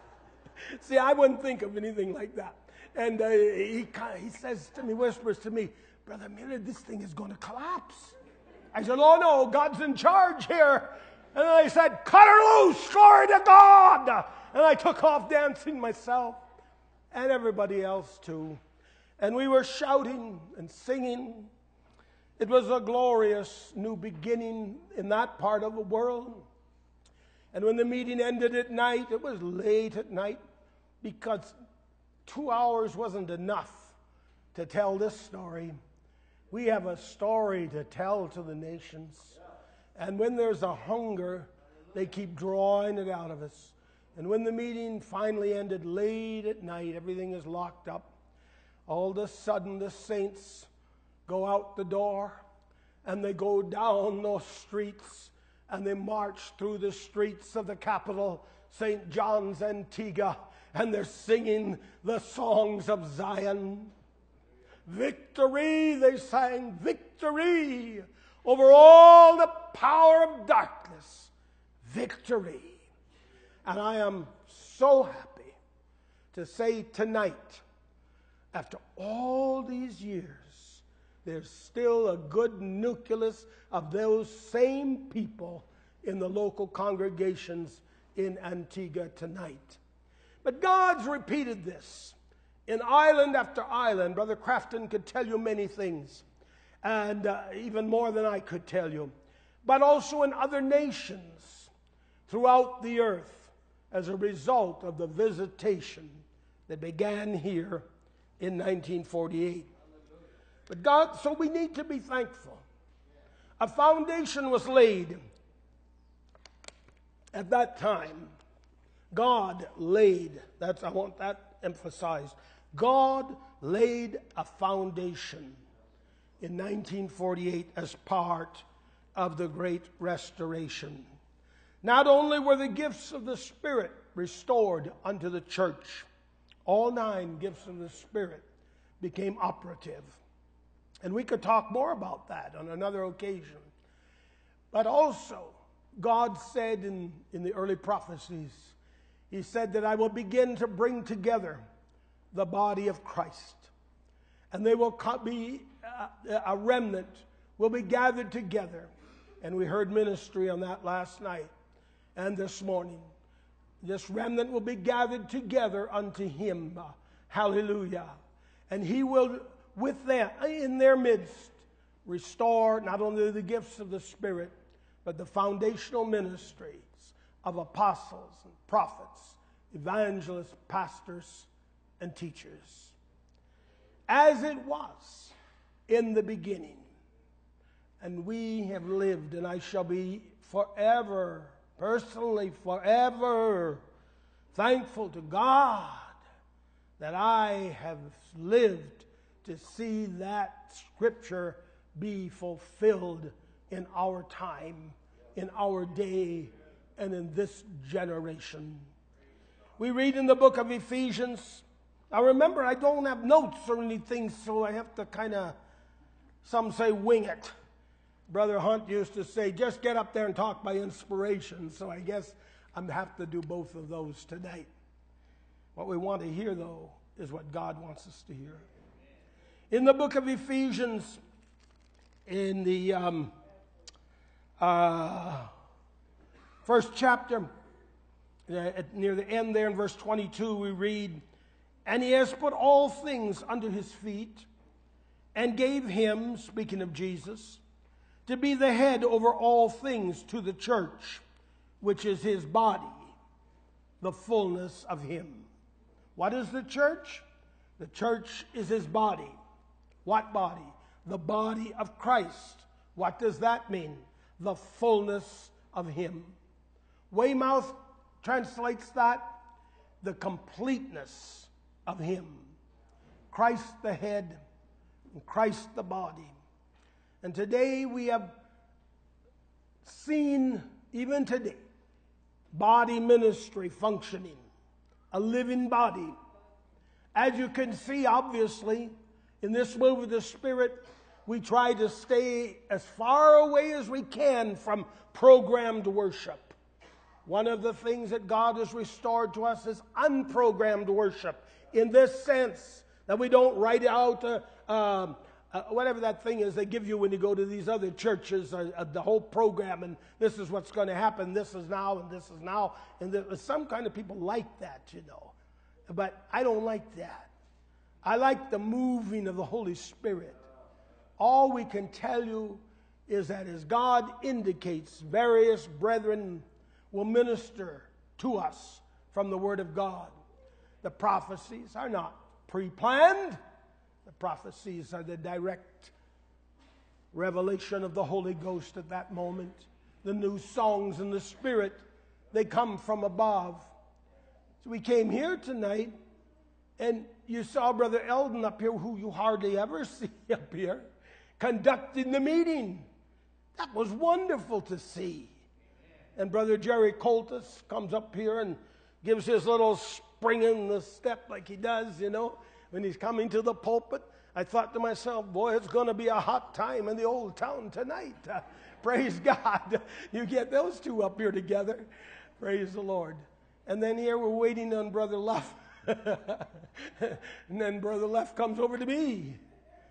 see, I wouldn't think of anything like that. And uh, he, he says to me, whispers to me, Brother Miller, this thing is going to collapse. I said, oh no, God's in charge here. And I said, cut her loose, glory to God. And I took off dancing myself and everybody else too. And we were shouting and singing. It was a glorious new beginning in that part of the world. And when the meeting ended at night, it was late at night because two hours wasn't enough to tell this story. We have a story to tell to the nations. And when there's a hunger, they keep drawing it out of us. And when the meeting finally ended late at night, everything is locked up. All of a sudden, the saints go out the door, and they go down those streets, and they march through the streets of the capital, Saint John's, Antigua, and they're singing the songs of Zion. Victory, they sang, victory over all the power of darkness. Victory. And I am so happy to say tonight, after all these years, there's still a good nucleus of those same people in the local congregations in Antigua tonight. But God's repeated this in island after island. Brother Crafton could tell you many things, and uh, even more than I could tell you, but also in other nations throughout the earth as a result of the visitation that began here in nineteen forty-eight. But God, so we need to be thankful. A foundation was laid at that time. God laid, that's, I want that emphasized. God laid a foundation in nineteen forty-eight as part of the Great Restoration. Not only were the gifts of the Spirit restored unto the church, all nine gifts of the Spirit became operative. And we could talk more about that on another occasion. But also, God said in, in the early prophecies, He said that I will begin to bring together the body of Christ. And they will be, uh, a remnant will be gathered together. And we heard ministry on that last night and this morning. This remnant will be gathered together unto Him. Hallelujah. And He will, with them, in their midst, restore not only the gifts of the Spirit, but the foundational ministries of apostles and prophets, evangelists, pastors, and teachers. As it was in the beginning. And we have lived, and I shall be forever, personally forever, thankful to God that I have lived to see that scripture be fulfilled in our time, in our day, and in this generation. We read in the book of Ephesians. Now remember, I don't have notes or anything, so I have to kind of, some say, wing it. Brother Hunt used to say, just get up there and talk by inspiration. So I guess I'm have to do both of those tonight. What we want to hear, though, is what God wants us to hear. In the book of Ephesians, in the um, uh, first chapter, uh, at, near the end there in verse twenty-two, we read, and He has put all things under His feet, and gave Him, speaking of Jesus, to be the head over all things to the church, which is His body, the fullness of Him. What is the church? The church is His body. What body? The body of Christ. What does that mean? The fullness of Him. Weymouth translates that, the completeness of Him. Christ the head, and Christ the body. And today we have seen, even today, body ministry functioning, a living body. As you can see, obviously, in this move of the Spirit, we try to stay as far away as we can from programmed worship. One of the things that God has restored to us is unprogrammed worship, in this sense that we don't write out a, a Uh, whatever that thing is they give you when you go to these other churches, uh, uh, the whole program, and this is what's going to happen, this is now, and this is now. And there, some kind of people like that, you know. But I don't like that. I like the moving of the Holy Spirit. All we can tell you is that as God indicates, various brethren will minister to us from the Word of God. The prophecies are not pre-planned. The prophecies are the direct revelation of the Holy Ghost at that moment. The new songs in the Spirit, they come from above. So we came here tonight, and you saw Brother Eldon up here, who you hardly ever see up here, conducting the meeting. That was wonderful to see. And Brother Jerry Coltis comes up here and gives his little spring in the step like he does, you know, when he's coming to the pulpit. I thought to myself, boy, it's going to be a hot time in the old town tonight. Uh, praise God. You get those two up here together. Praise the Lord. And then here we're waiting on Brother Luff. And then Brother Luff comes over to me.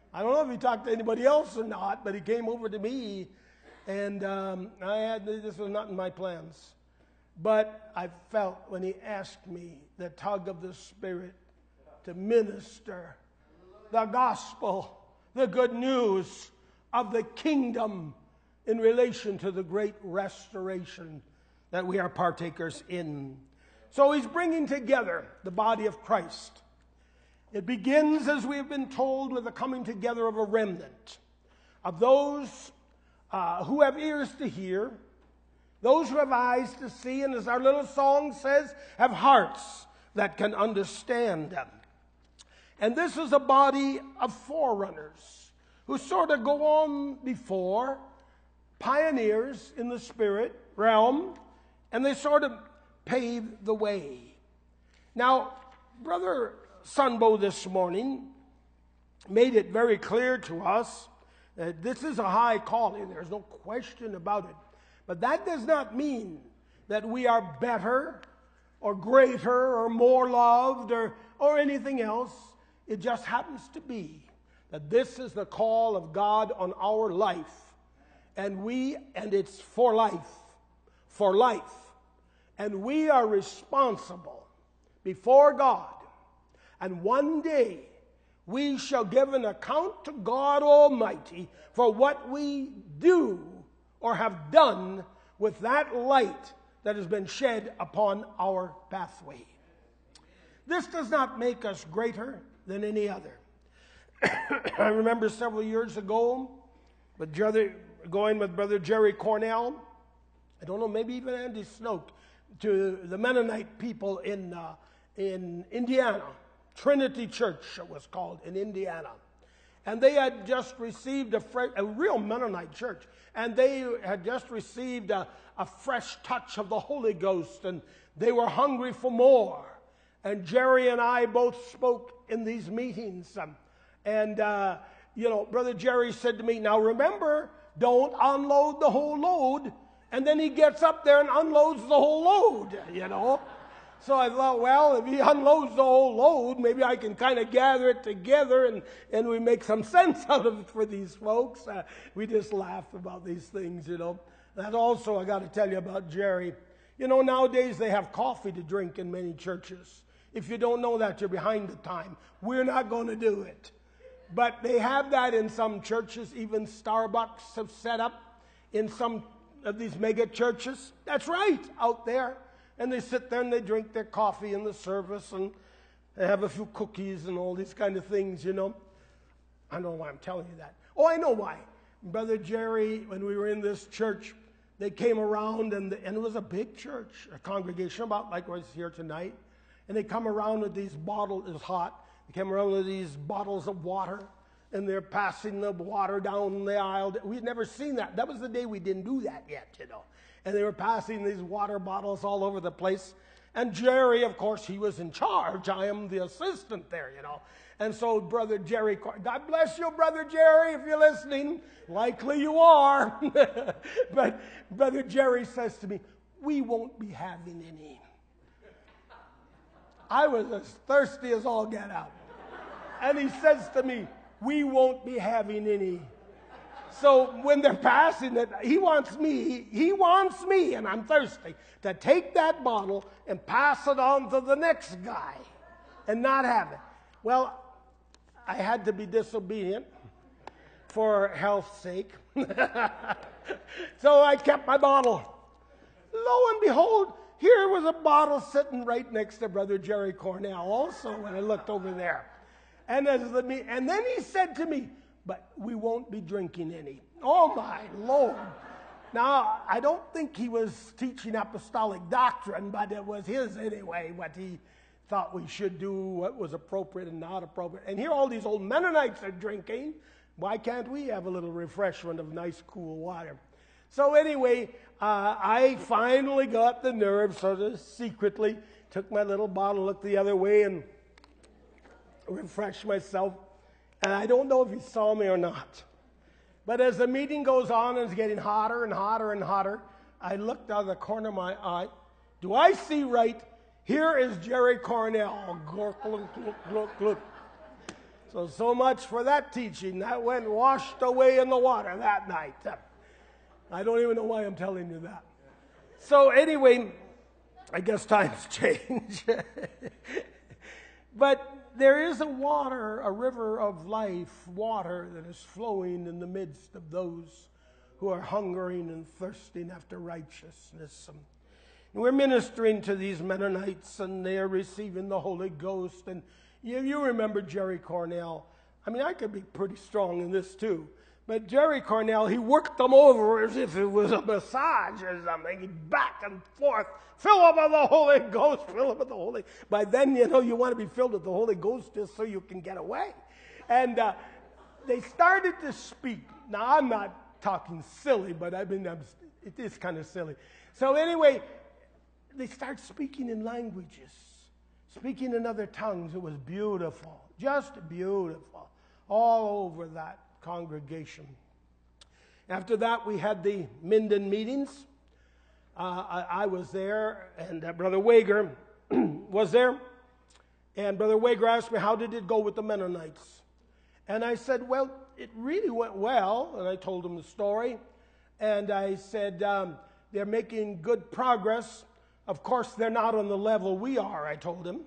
I don't know if he talked to anybody else or not, but he came over to me, and um, I had this was not in my plans. But I felt when he asked me the tug of the Spirit to minister the gospel, the good news of the kingdom in relation to the great restoration that we are partakers in. So he's bringing together the body of Christ. It begins, as we have been told, with the coming together of a remnant, of those uh, who have ears to hear, those who have eyes to see, and as our little song says, have hearts that can understand them. And this is a body of forerunners who sort of go on before, pioneers in the spirit realm, and they sort of pave the way. Now, Brother Sunbo this morning made it very clear to us that this is a high calling. There's no question about it. But that does not mean that we are better or greater or more loved or, or anything else. It just happens to be that this is the call of God on our life. And we, and it's for life, for life. And we are responsible before God. And one day we shall give an account to God Almighty for what we do or have done with that light that has been shed upon our pathway. This does not make us greater than any other. I remember several years ago with Jerry, going with Brother Jerry Cornell, I don't know, maybe even Andy Snoke, to the Mennonite people in, uh, in Indiana. Trinity Church, it was called, in Indiana. And they had just received a, fresh, a real Mennonite church. And they had just received a, a fresh touch of the Holy Ghost. And they were hungry for more. And Jerry and I both spoke in these meetings. Um, and, uh, you know, Brother Jerry said to me, now remember, don't unload the whole load. And then he gets up there and unloads the whole load, you know. So I thought, well, if he unloads the whole load, maybe I can kind of gather it together and, and we make some sense out of it for these folks. Uh, we just laugh about these things, you know. That also, I got to tell you about Jerry. You know, nowadays they have coffee to drink in many churches. If you don't know that, you're behind the time. We're not going to do it. But they have that in some churches. Even Starbucks have set up in some of these mega churches. That's right, out there. And they sit there and they drink their coffee in the service and they have a few cookies and all these kind of things, you know. I don't know why I'm telling you that. Oh, I know why. Brother Jerry, when we were in this church, they came around and, the, and it was a big church, a congregation about like was here tonight. And they come around with these bottles, it was hot. They came around with these bottles of water and they're passing the water down the aisle. We'd never seen that. That was the day we didn't do that yet, you know. And they were passing these water bottles all over the place. And Jerry, of course, he was in charge. I am the assistant there, you know. And so Brother Jerry, God bless you, Brother Jerry, if you're listening. Likely you are. But Brother Jerry says to me, we won't be having any. I was as thirsty as all get out. And he says to me, we won't be having any. So when they're passing it, he wants me, he wants me, and I'm thirsty, to take that bottle and pass it on to the next guy and not have it. Well, I had to be disobedient for health's sake. So I kept my bottle. Lo and behold, here was a bottle sitting right next to Brother Jerry Cornell also when I looked over there. And, as the, and then he said to me, but we won't be drinking any. Oh, my Lord. Now, I don't think he was teaching apostolic doctrine, but it was his anyway, what he thought we should do, what was appropriate and not appropriate. And here all these old Mennonites are drinking. Why can't we have a little refreshment of nice, cool water? So anyway, uh, I finally got the nerve, sort of secretly, took my little bottle, looked the other way, and refreshed myself. And I don't know if he saw me or not. But as the meeting goes on and it's getting hotter and hotter and hotter, I looked out of the corner of my eye. Do I see right? Here is Jerry Cornell. Gluk, gluk, gluk, gluk, gluk. So, so much for that teaching. That went washed away in the water that night. I don't even know why I'm telling you that. So anyway, I guess times change. But there is a water, a river of life, water that is flowing in the midst of those who are hungering and thirsting after righteousness. And we're ministering to these Mennonites, and they are receiving the Holy Ghost. And you, you remember Jerry Cornell. I mean, I could be pretty strong in this too. But Jerry Cornell, he worked them over as if it was a massage or something. He'd back and forth. Fill them with the Holy Ghost. Fill them with the Holy. By then, you know, you want to be filled with the Holy Ghost just so you can get away. And uh, they started to speak. Now, I'm not talking silly, but I mean, I'm, it is kind of silly. So anyway, they start speaking in languages, speaking in other tongues. It was beautiful, just beautiful, all over that congregation. After that, we had the Minden meetings. Uh, I, I was there, and uh, Brother Wager was there. And Brother Wager asked me, how did it go with the Mennonites? And I said, well, it really went well. And I told him the story. And I said, um, they're making good progress. Of course, they're not on the level we are, I told him.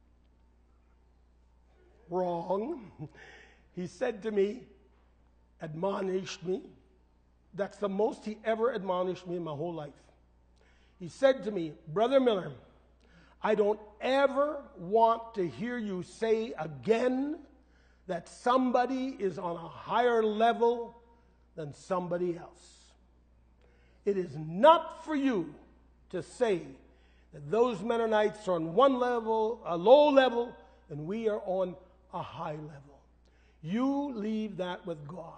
Wrong. He said to me, admonished me. That's the most he ever admonished me in my whole life. He said to me, Brother Miller, I don't ever want to hear you say again that somebody is on a higher level than somebody else. It is not for you to say that those Mennonites are on one level, a low level, and we are on a high level. You leave that with God.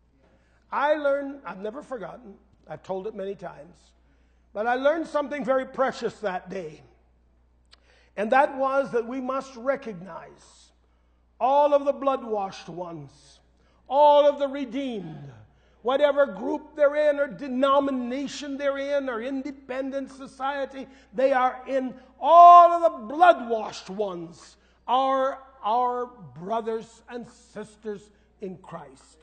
I learned, I've never forgotten, I've told it many times, but I learned something very precious that day. And that was that we must recognize all of the blood-washed ones, all of the redeemed, whatever group they're in or denomination they're in or independent society, they are in. All of the blood-washed ones are our brothers and sisters in Christ.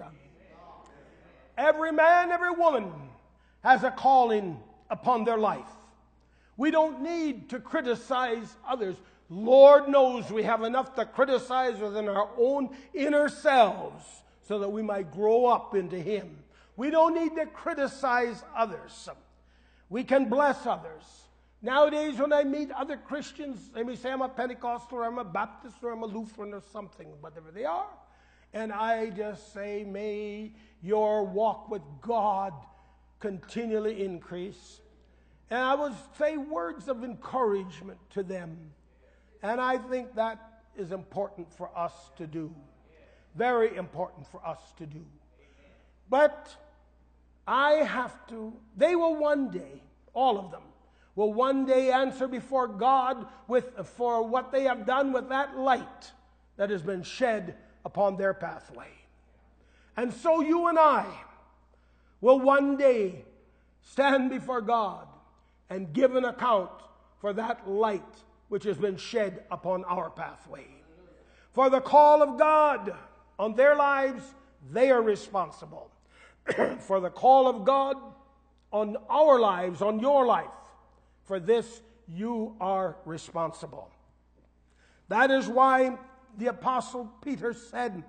Every man, every woman has a calling upon their life. We don't need to criticize others. Lord knows we have enough to criticize within our own inner selves so that we might grow up into Him. We don't need to criticize others. We can bless others. Nowadays, when I meet other Christians, they may say I'm a Pentecostal or I'm a Baptist or I'm a Lutheran or something, whatever they are. And I just say, may your walk with God continually increase. And I would say words of encouragement to them. And I think that is important for us to do. Very important for us to do. But I have to, they will one day, all of them, will one day answer before God with, for what they have done with that light that has been shed upon their pathway. And so you and I will one day stand before God and give an account for that light which has been shed upon our pathway. For the call of God on their lives, they are responsible. For the call of God on our lives, on your life, for this you are responsible. That is why the Apostle Peter said,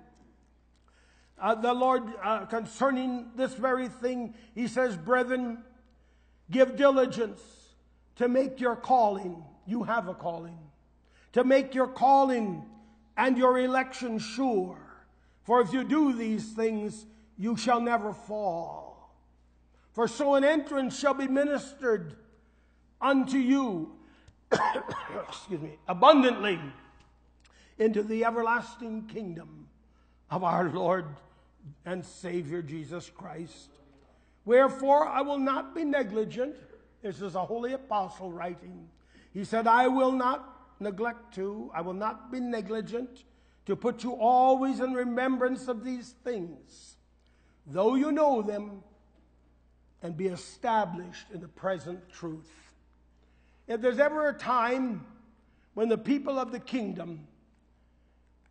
uh, the Lord, uh, concerning this very thing, he says, brethren, give diligence to make your calling, you have a calling, to make your calling and your election sure. For if you do these things, you shall never fall. For so an entrance shall be ministered unto you, excuse me, abundantly into the everlasting kingdom of our Lord and Savior Jesus Christ. Wherefore I will not be negligent. This is a holy apostle writing. He said, I will not neglect to, I will not be negligent to put you always in remembrance of these things, though you know them, and be established in the present truth. If there's ever a time when the people of the kingdom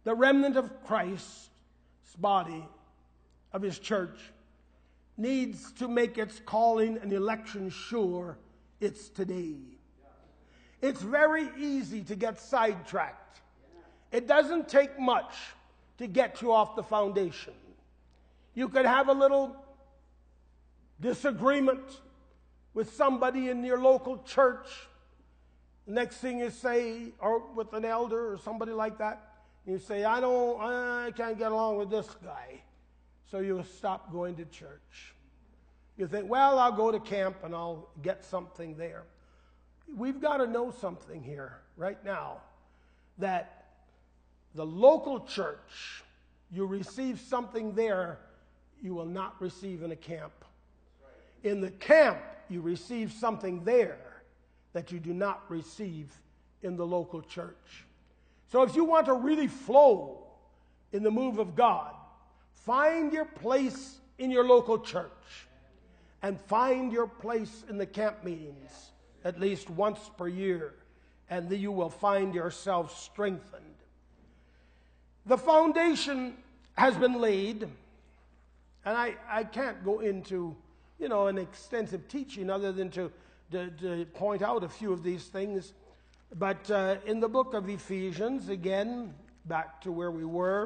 The remnant of Christ's body, of his church, needs to make its calling and election sure it's today. It's very easy to get sidetracked. It doesn't take much to get you off the foundation. You could have a little disagreement with somebody in your local church. The next thing you say, or with an elder or somebody like that, you say, I don't, I can't get along with this guy. So you stop going to church. You think, well, I'll go to camp and I'll get something there. We've got to know something here right now, that the local church, you receive something there you will not receive in a camp. In the camp, you receive something there that you do not receive in the local church. So if you want to really flow in the move of God, find your place in your local church and find your place in the camp meetings at least once per year, and then you will find yourself strengthened. The foundation has been laid, and I, I can't go into, you know, an extensive teaching other than to, to, to point out a few of these things. But uh, in the book of Ephesians, again, back to where we were,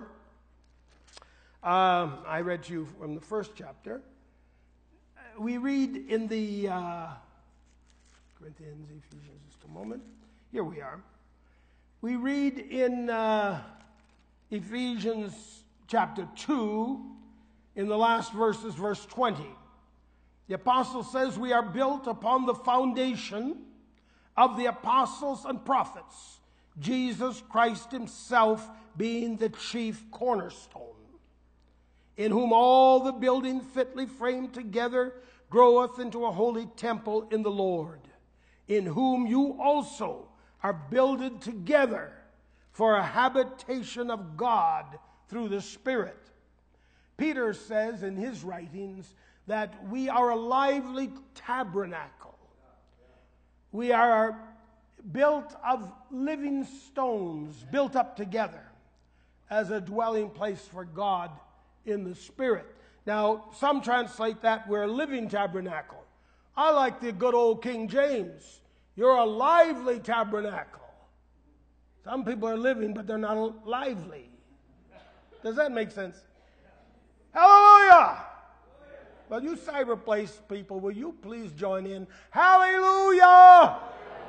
uh, I read to you from the first chapter. We read in the uh, Corinthians, Ephesians, just a moment. Here we are. We read in uh, Ephesians chapter two, in the last verses, verse twenty. The apostle says, we are built upon the foundation of the apostles and prophets, Jesus Christ himself being the chief cornerstone, in whom all the building fitly framed together groweth into a holy temple in the Lord, in whom you also are builded together for a habitation of God through the Spirit. Peter says in his writings that we are a lively tabernacle. We are built of living stones, built up together as a dwelling place for God in the Spirit. Now, some translate that we're a living tabernacle. I like the good old King James. You're a lively tabernacle. Some people are living, but they're not lively. Does that make sense? Hallelujah! Well, you cyberplace people, will you please join in? Hallelujah!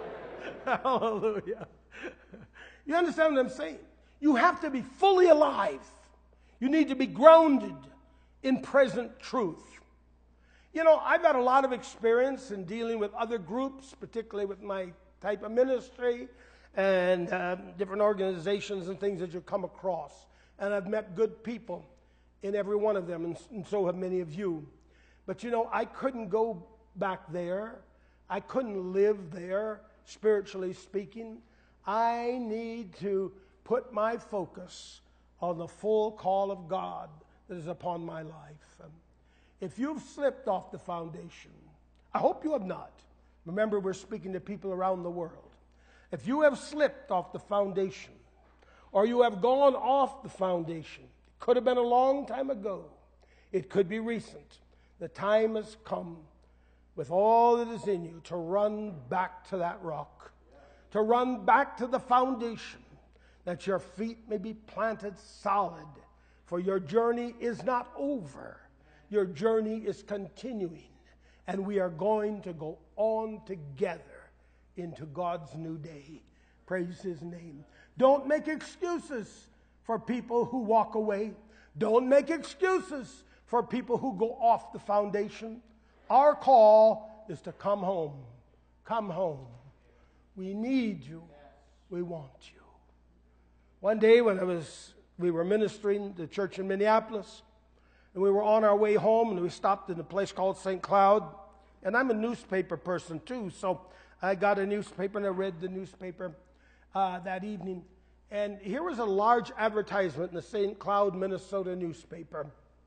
Hallelujah. You understand what I'm saying? You have to be fully alive. You need to be grounded in present truth. You know, I've had a lot of experience in dealing with other groups, particularly with my type of ministry and uh, different organizations and things that you come across. And I've met good people in every one of them, and, and so have many of you. But you know, I couldn't go back there. I couldn't live there, spiritually speaking. I need to put my focus on the full call of God that is upon my life. Um, if you've slipped off the foundation, I hope you have not. Remember, we're speaking to people around the world. If you have slipped off the foundation, or you have gone off the foundation, it could have been a long time ago. It could be recent. The time has come with all that is in you to run back to that rock, to run back to the foundation, that your feet may be planted solid. For your journey is not over. Your journey is continuing. And we are going to go on together into God's new day. Praise his name. Don't make excuses for people who walk away. Don't make excuses for people who go off the foundation. Our call is to come home. Come home. We need you. We want you. One day when I was, we were ministering the church in Minneapolis, and we were on our way home, and we stopped in a place called Saint Cloud. And I'm a newspaper person too, so I got a newspaper and I read the newspaper uh, that evening. And here was a large advertisement in the Saint Cloud, Minnesota newspaper.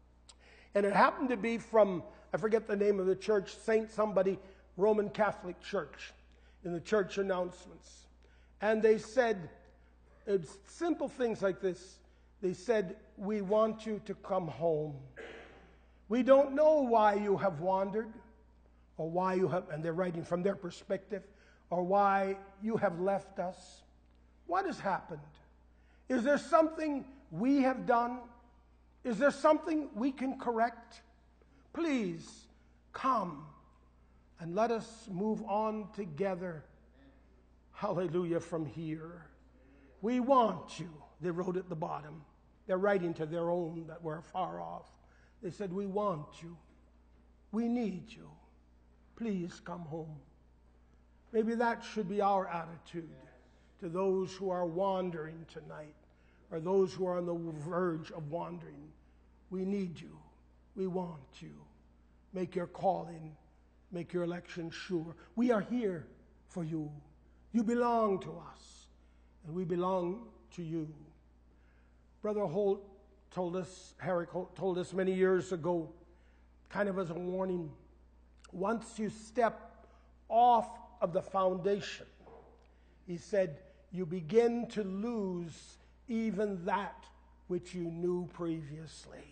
And it happened to be from, I forget the name of the church, Saint somebody, Roman Catholic Church, in the church announcements. And they said, it's simple things like this. They said, we want you to come home. We don't know why you have wandered, or why you have, and they're writing from their perspective, or why you have left us. What has happened? Is there something we have done? Is there something we can correct? Please come and let us move on together. Hallelujah, from here. We want you. They wrote at the bottom. They're writing to their own that were far off. They said, we want you. We need you. Please come home. Maybe that should be our attitude to those who are wandering tonight, or those who are on the verge of wandering. We need you. We want you. Make your calling, make your election sure. We are here for you. You belong to us, and we belong to you. Brother Holt told us, Herrick Holt told us many years ago, kind of as a warning, once you step off of the foundation, he said, you begin to lose even that which you knew previously.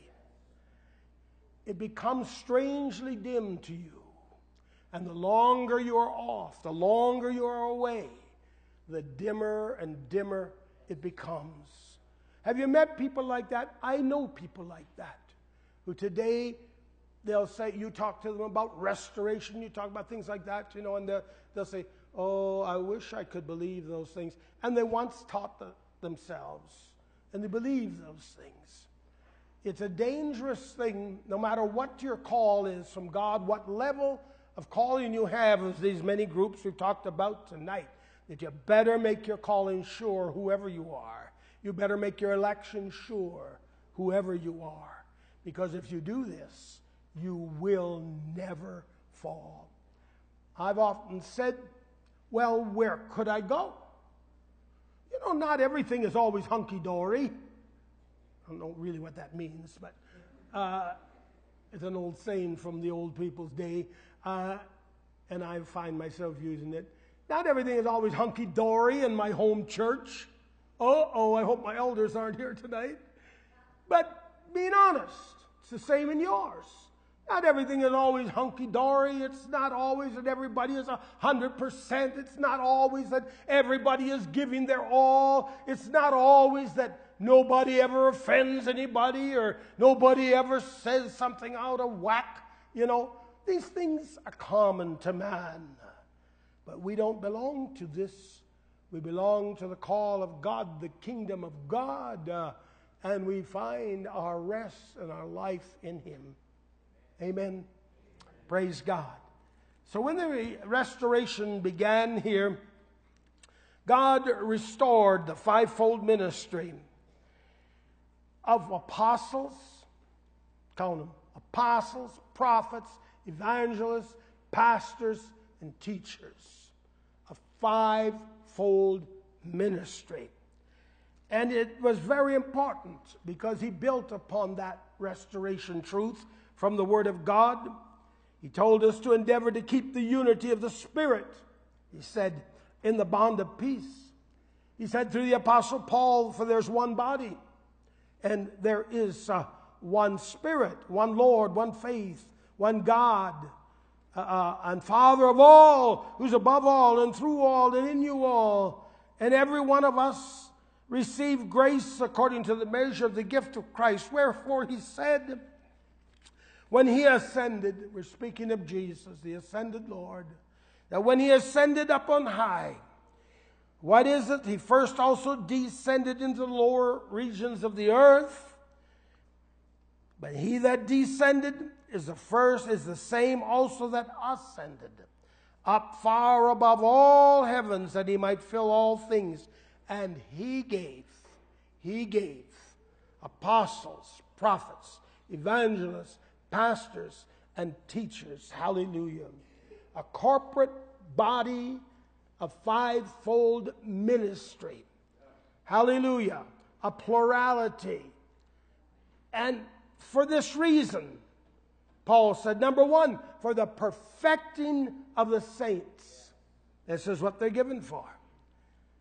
It becomes strangely dim to you. And the longer you are off, the longer you are away, the dimmer and dimmer it becomes. Have you met people like that? I know people like that, who today they'll say, you talk to them about restoration, you talk about things like that, you know, and they'll, they'll say, oh, I wish I could believe those things. And they once taught the, themselves, and they believe those things. It's a dangerous thing, no matter what your call is from God, what level of calling you have, as these many groups we've talked about tonight, that you better make your calling sure, whoever you are. You better make your election sure, whoever you are. Because if you do this, you will never fall. I've often said, well, where could I go? You know, not everything is always hunky-dory. I don't know really what that means, but uh, it's an old saying from the old people's day, uh, and I find myself using it. Not everything is always hunky-dory in my home church. Uh-oh, I hope my elders aren't here tonight. But being honest, it's the same in yours. Not everything is always hunky-dory. It's not always that everybody is a hundred percent. It's not always that everybody is giving their all. It's not always that nobody ever offends anybody or nobody ever says something out of whack. You know, these things are common to man. But we don't belong to this. We belong to the call of God, the kingdom of God, uh, and we find our rest and our life in Him. Amen. Praise God. So when the restoration began here, God restored the fivefold ministry of apostles, count them, apostles, prophets, evangelists, pastors, and teachers. A fivefold ministry. And it was very important because He built upon that restoration truth from the Word of God. He told us to endeavor to keep the unity of the Spirit. He said, in the bond of peace. He said through the Apostle Paul, for there's one body, and there is uh, one Spirit, one Lord, one faith, one God, uh, uh, and Father of all, who's above all, and through all, and in you all. And every one of us receive grace according to the measure of the gift of Christ. Wherefore he said, when He ascended, we're speaking of Jesus, the ascended Lord, that when He ascended up on high, what is it? He first also descended into the lower regions of the earth. But He that descended is the first, is the same also that ascended up far above all heavens, that He might fill all things. And He gave, He gave apostles, prophets, evangelists, pastors, and teachers. Hallelujah. A corporate body of fivefold ministry. Hallelujah. A plurality. And for this reason, Paul said, number one, for the perfecting of the saints. This is what they're given for.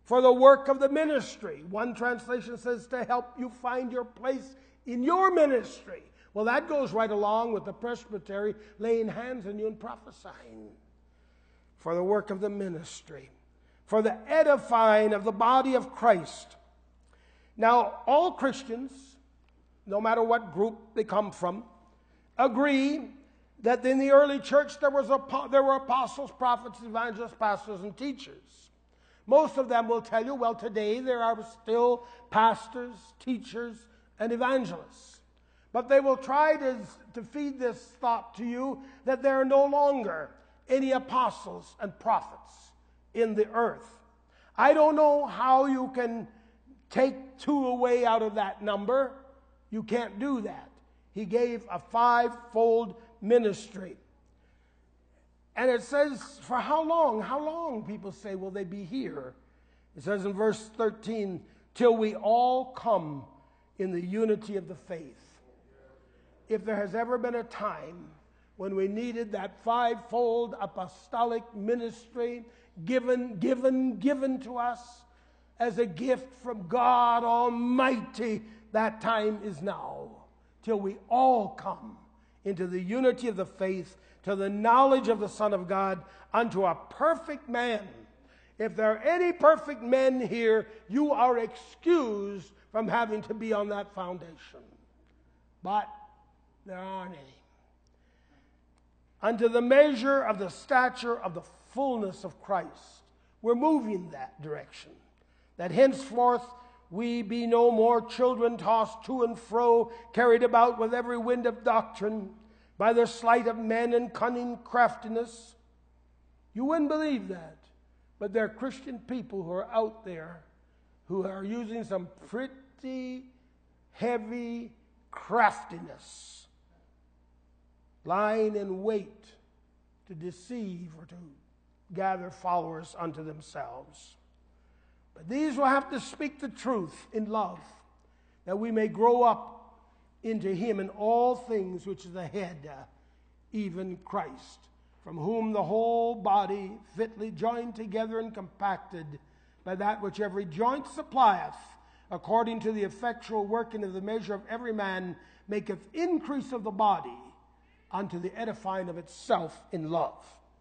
For the work of the ministry. One translation says to help you find your place in your ministry. Well, that goes right along with the presbytery laying hands on you and prophesying. For the work of the ministry. For the edifying of the body of Christ. Now, all Christians, no matter what group they come from, agree that in the early church there, was a, there were apostles, prophets, evangelists, pastors, and teachers. Most of them will tell you, well, today there are still pastors, teachers, and evangelists. But they will try to, to feed this thought to you that there are no longer any apostles and prophets in the earth. I don't know how you can take two away out of that number. You can't do that. He gave a five-fold ministry. And it says, for how long? How long, people say, will they be here? It says in verse thirteen, till we all come in the unity of the faith. If there has ever been a time when we needed that five-fold apostolic ministry given, given, given to us as a gift from God Almighty, that time is now. Till we all come into the unity of the faith, to the knowledge of the Son of God, unto a perfect man. If there are any perfect men here, you are excused from having to be on that foundation. But there aren't any. Unto the measure of the stature of the fullness of Christ. We're moving that direction. That henceforth we be no more children tossed to and fro, carried about with every wind of doctrine, by the sleight of men and cunning craftiness. You wouldn't believe that. But there are Christian people who are out there who are using some pretty heavy craftiness, lying in wait to deceive or to gather followers unto themselves. But these will have to speak the truth in love, that we may grow up into him in all things, which is the head, uh, even Christ, from whom the whole body, fitly joined together and compacted by that which every joint supplieth, according to the effectual working of the measure of every man, maketh increase of the body unto the edifying of itself in love.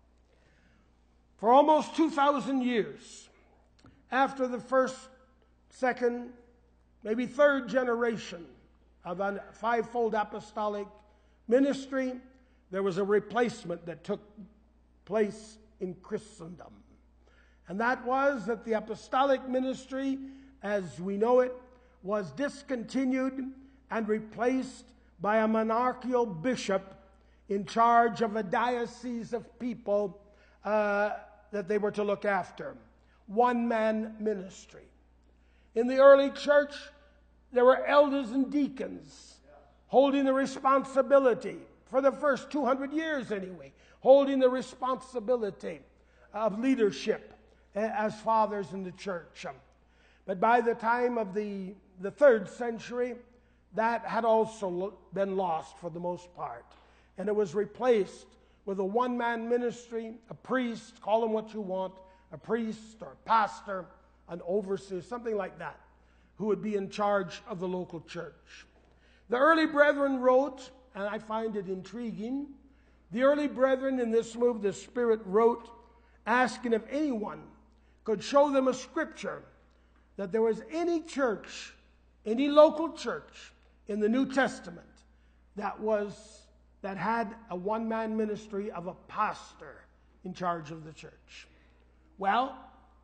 For almost two thousand years, after the first, second, maybe third generation of a fivefold apostolic ministry, there was a replacement that took place in Christendom. And that was that the apostolic ministry, as we know it, was discontinued and replaced by a monarchical bishop in charge of a diocese of people uh, that they were to look after. One-man ministry. In the early church, there were elders and deacons holding the responsibility, for the first two hundred years anyway, holding the responsibility of leadership as fathers in the church. But by the time of the, the third century, that had also been lost for the most part. And it was replaced with a one-man ministry, a priest, call him what you want, a priest or a pastor, an overseer, something like that, who would be in charge of the local church. The early brethren wrote, and I find it intriguing, the early brethren in this move, the Spirit wrote, asking if anyone could show them a scripture that there was any church, any local church in the New Testament that was that had a one-man ministry of a pastor in charge of the church. Well,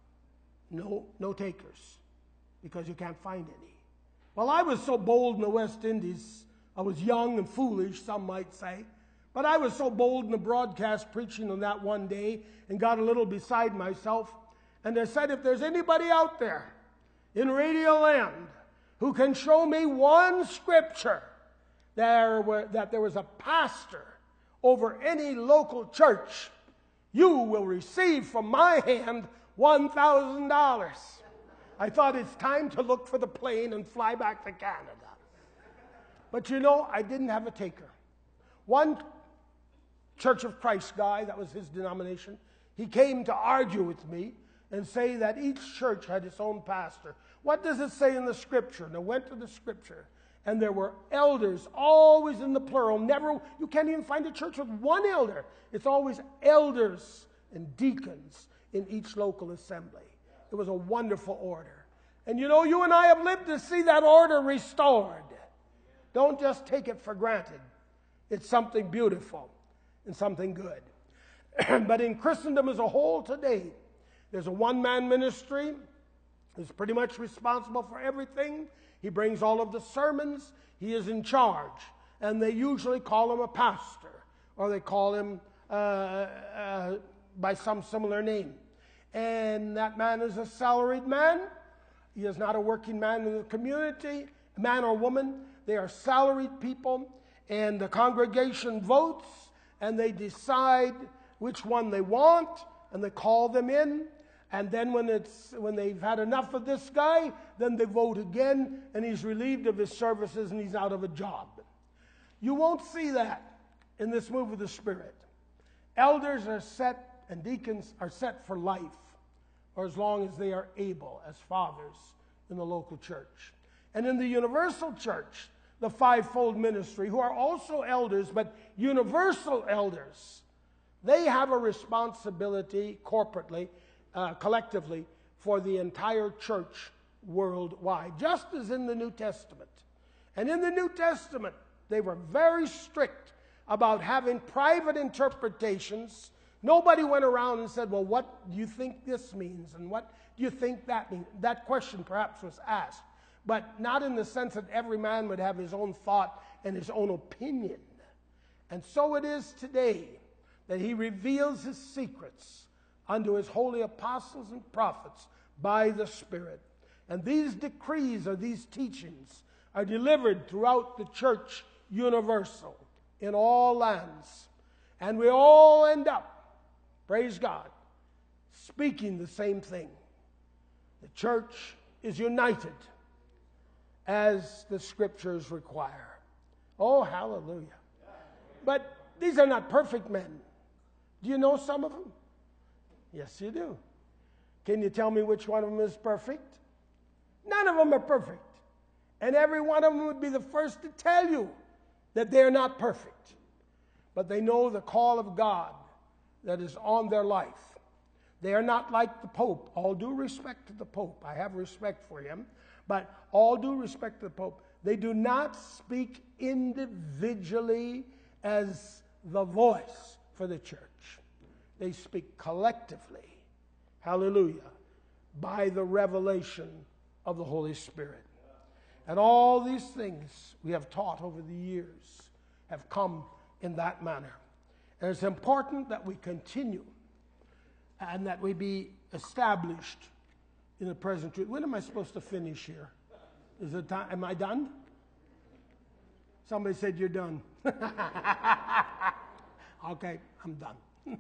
no, no takers, because you can't find any. Well, I was so bold in the West Indies. I was young and foolish, some might say. But I was so bold in the broadcast preaching on that one day and got a little beside myself. And I said, if there's anybody out there in Radio Land who can show me one scripture there were, that there was a pastor over any local church, you will receive from my hand one thousand dollars. I thought it's time to look for the plane and fly back to Canada. But you know, I didn't have a taker. One Church of Christ guy, that was his denomination, he came to argue with me. and say that each church had its own pastor. What does it say in the Scripture? And I went to the Scripture, and there were elders, always in the plural. Never, you can't even find a church with one elder. It's always elders and deacons in each local assembly. It was a wonderful order. And you know, you and I have lived to see that order restored. Don't just take it for granted. It's something beautiful and something good. But in Christendom as a whole today, there's a one-man ministry who's pretty much responsible for everything. He brings all of the sermons. He is in charge. And they usually call him a pastor, or they call him uh, uh, by some similar name. And that man is a salaried man. He is not a working man in the community, man or woman. They are salaried people, and the congregation votes, and they decide which one they want, and they call them in. And then when it's when they've had enough of this guy, then they vote again, and he's relieved of his services, and he's out of a job. You won't see that in this move of the Spirit. Elders are set, and deacons are set for life, or as long as they are able, as fathers in the local church. And in the universal church, the fivefold ministry, who are also elders, but universal elders, they have a responsibility corporately, uh, collectively, for the entire church worldwide, just as in the New Testament. And in the New Testament, they were very strict about having private interpretations. Nobody went around and said, well, what do you think this means? And what do you think that means? That question perhaps was asked, but not in the sense that every man would have his own thought and his own opinion. And so it is today that he reveals his secrets unto his holy apostles and prophets by the Spirit. And these decrees or these teachings are delivered throughout the church universal in all lands. And we all end up, praise God, speaking the same thing. The church is united as the Scriptures require. Oh, hallelujah. But these are not perfect men. Do you know some of them? Yes, you do. Can you tell me which one of them is perfect? None of them are perfect. And every one of them would be the first to tell you that they're not perfect. But they know the call of God that is on their life. They are not like the Pope. All due respect to the Pope. I have respect for him. But all due respect to the Pope. They do not speak individually as the voice for the church. They speak collectively, hallelujah, by the revelation of the Holy Spirit. And all these things we have taught over the years have come in that manner. And it's important that we continue and that we be established in the present truth. When am I supposed to finish here? Is it time? Am I done? Somebody said you're done. Okay, I'm done.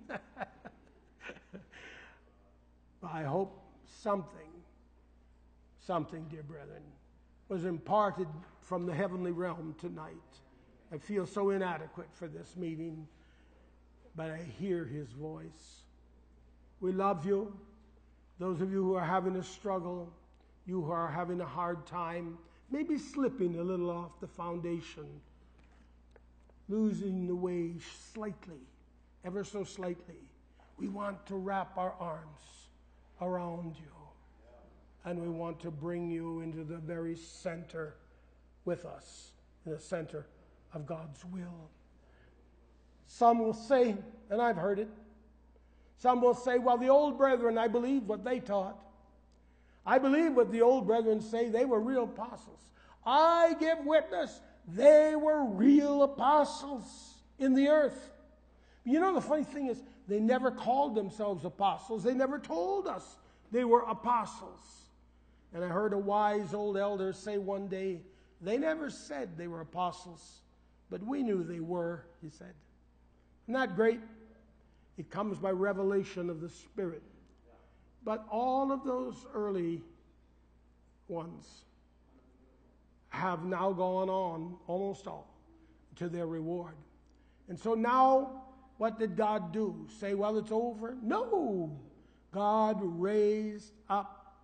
I hope something, something, dear brethren, was imparted from the heavenly realm tonight. I feel so inadequate for this meeting, but I hear his voice. We love you. Those of you who are having a struggle, you who are having a hard time, maybe slipping a little off the foundation, losing the way slightly, ever so slightly. We want to wrap our arms around you. And we want to bring you into the very center with us, in the center of God's will. Some will say, and I've heard it, some will say, well, the old brethren, I believe what they taught. I believe what the old brethren say. They were real apostles. I give witness, they were real apostles in the earth. You know, the funny thing is, they never called themselves apostles. They never told us they were apostles. And I heard a wise old elder say one day, they never said they were apostles, but we knew they were, he said. Isn't that great? It comes by revelation of the Spirit. But all of those early ones have now gone on, almost all, to their reward. And so now, what did God do? Say, well, it's over? No. God raised up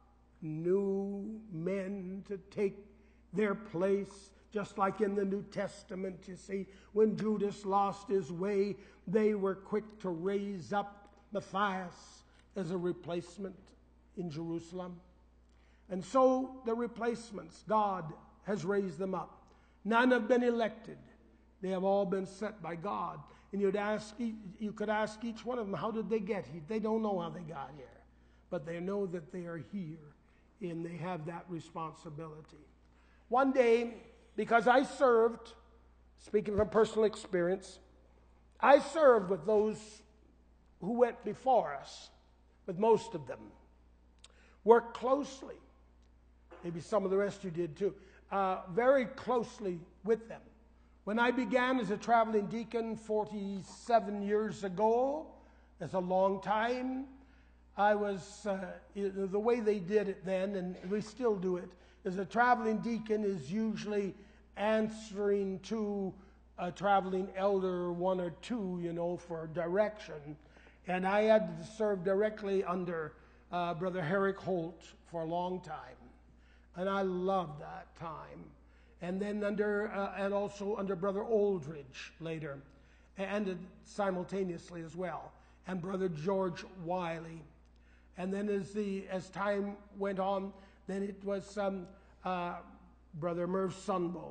new men to take their place, just like in the New Testament, you see. When Judas lost his way, they were quick to raise up Matthias as a replacement in Jerusalem. And so the replacements, God has raised them up. None have been elected. They have all been set by God. And you'd ask, you could ask each one of them, how did they get here? They don't know how they got here. But they know that they are here, and they have that responsibility. One day, because I served, speaking from personal experience, I served with those who went before us, with most of them. Worked closely. Maybe some of the rest you did too. Uh, very closely with them. When I began as a traveling deacon forty-seven years ago, that's a long time, I was, uh, the way they did it then, and we still do it, is a traveling deacon is usually answering to a traveling elder, one or two, you know, for direction. And I had to serve directly under uh, Brother Herrick Holt for a long time. And I loved that time. And then under, uh, and also under Brother Oldridge later, and simultaneously as well, and Brother George Wiley. And then as the as time went on, then it was um, uh, Brother Merv Sunbow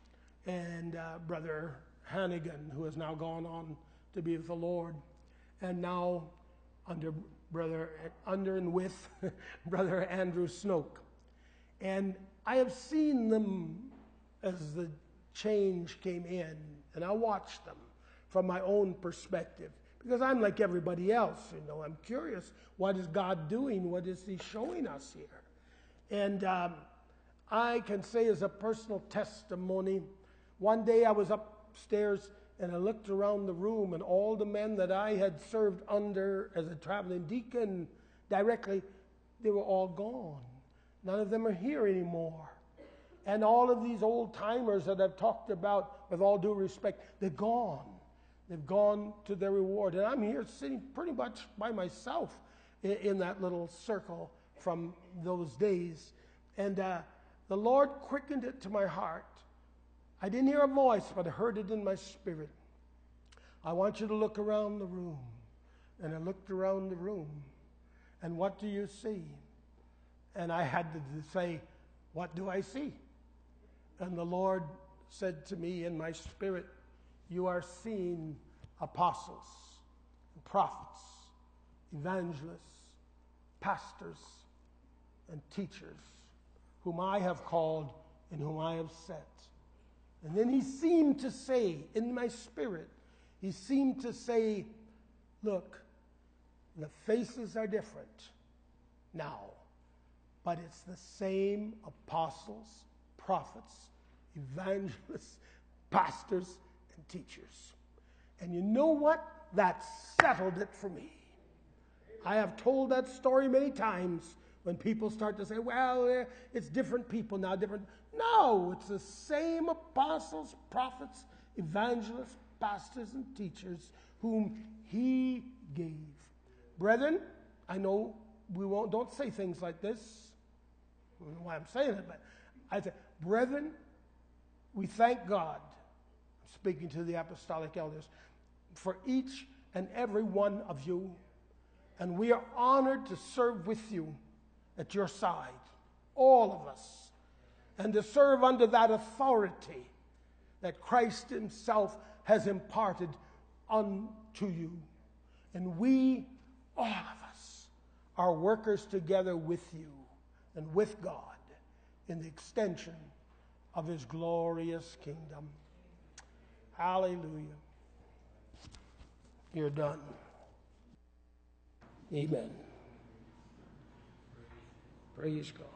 and uh, Brother Hannigan, who has now gone on to be with the Lord, and now under Brother under and with Brother Andrew Snoke. And I have seen them as the change came in, and I watched them from my own perspective, because I'm like everybody else, you know. I'm curious, what is God doing? What is He showing us here? And um, I can say as a personal testimony, one day I was upstairs and I looked around the room, and all the men that I had served under as a traveling deacon directly, they were all gone. None of them are here anymore. And all of these old timers that I've talked about, with all due respect, they're gone. They've gone to their reward. And I'm here sitting pretty much by myself in, in that little circle from those days. And uh, the Lord quickened it to my heart. I didn't hear a voice, but I heard it in my spirit. I want you to look around the room. And I looked around the room. And what do you see? And I had to say, what do I see? And the Lord said to me in my spirit, you are seeing apostles, prophets, evangelists, pastors, and teachers, whom I have called and whom I have sent. And then He seemed to say, in my spirit, He seemed to say, look, the faces are different now, but it's the same apostles, prophets, evangelists, pastors, and teachers. And you know what? That settled it for me. I have told that story many times when people start to say, well, it's different people now, different. No, it's the same apostles, prophets, evangelists, pastors, and teachers whom He gave. Brethren, I know we won't, don't say things like this. I don't know why I'm saying it, but I say, brethren, we thank God, speaking to the apostolic elders, for each and every one of you, and we are honored to serve with you at your side, all of us, and to serve under that authority that Christ Himself has imparted unto you. And we, all of us, are workers together with you and with God in the extension of His glorious kingdom. Hallelujah. You're done. Amen. Praise God.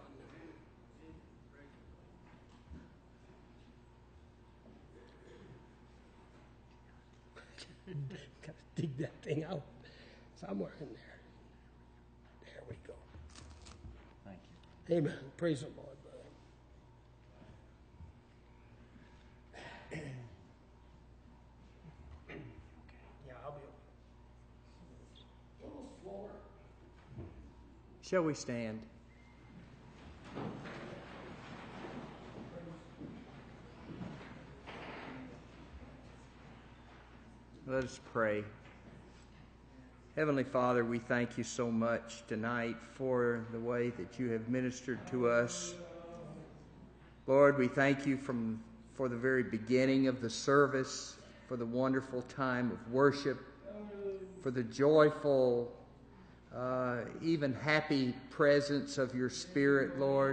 Gotta dig that thing out somewhere in there. There we go. Thank you. Amen. Praise the Lord, brother. Yeah, I'll be okay. A little slower. Shall we stand? Let us pray. Heavenly Father, we thank you so much tonight for the way that you have ministered to us. Lord, we thank you from for the very beginning of the service, for the wonderful time of worship, for the joyful, uh, even happy presence of your Spirit, Lord.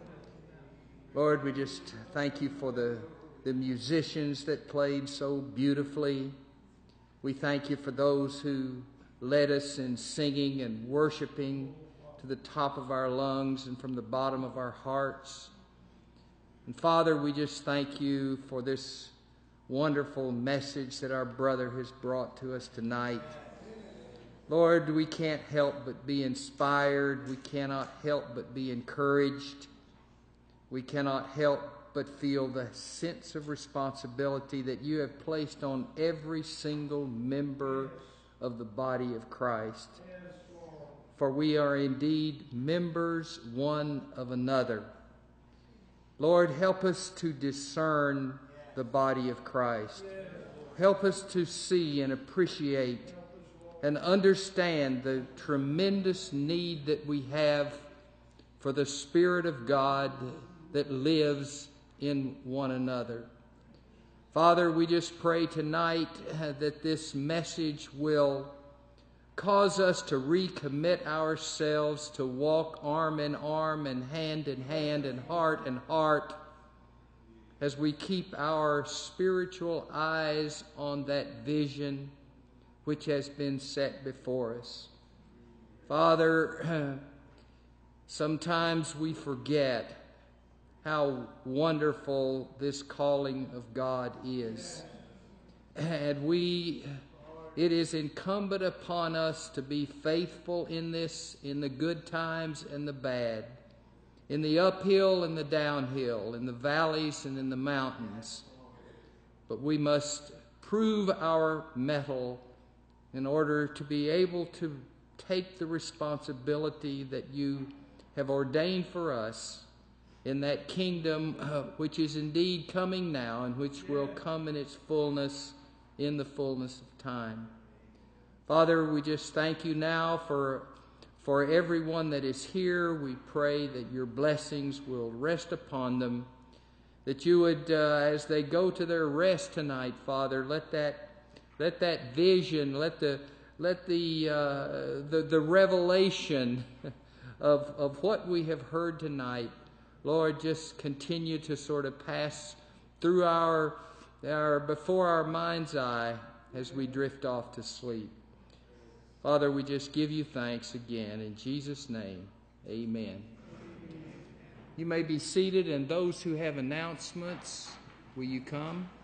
Lord, we just thank you for the, the musicians that played so beautifully. We thank you for those who led us in singing and worshiping to the top of our lungs and from the bottom of our hearts. And Father, we just thank you for this wonderful message that our brother has brought to us tonight. Lord, we can't help but be inspired. We cannot help but be encouraged. We cannot help but feel the sense of responsibility that you have placed on every single member of the body of Christ. For we are indeed members one of another. Lord, help us to discern the body of Christ. Help us to see and appreciate and understand the tremendous need that we have for the Spirit of God that lives in one another. Father, we just pray tonight that this message will cause us to recommit ourselves to walk arm in arm and hand in hand and heart in heart as we keep our spiritual eyes on that vision which has been set before us. Father, sometimes we forget how wonderful this calling of God is. And we, it is incumbent upon us to be faithful in this, in the good times and the bad, in the uphill and the downhill, in the valleys and in the mountains. But we must prove our mettle in order to be able to take the responsibility that you have ordained for us in that kingdom uh, which is indeed coming now and which will come in its fullness in the fullness of time. Father, we just thank you now for, for everyone that is here. We pray that your blessings will rest upon them, that you would, uh, as they go to their rest tonight, Father, let that, let that vision, let the, let the, uh, the, the revelation of, of what we have heard tonight, Lord, just continue to sort of pass through our, our, before our mind's eye as we drift off to sleep. Father, we just give you thanks again. In Jesus' name, amen. You may be seated, and those who have announcements, will you come?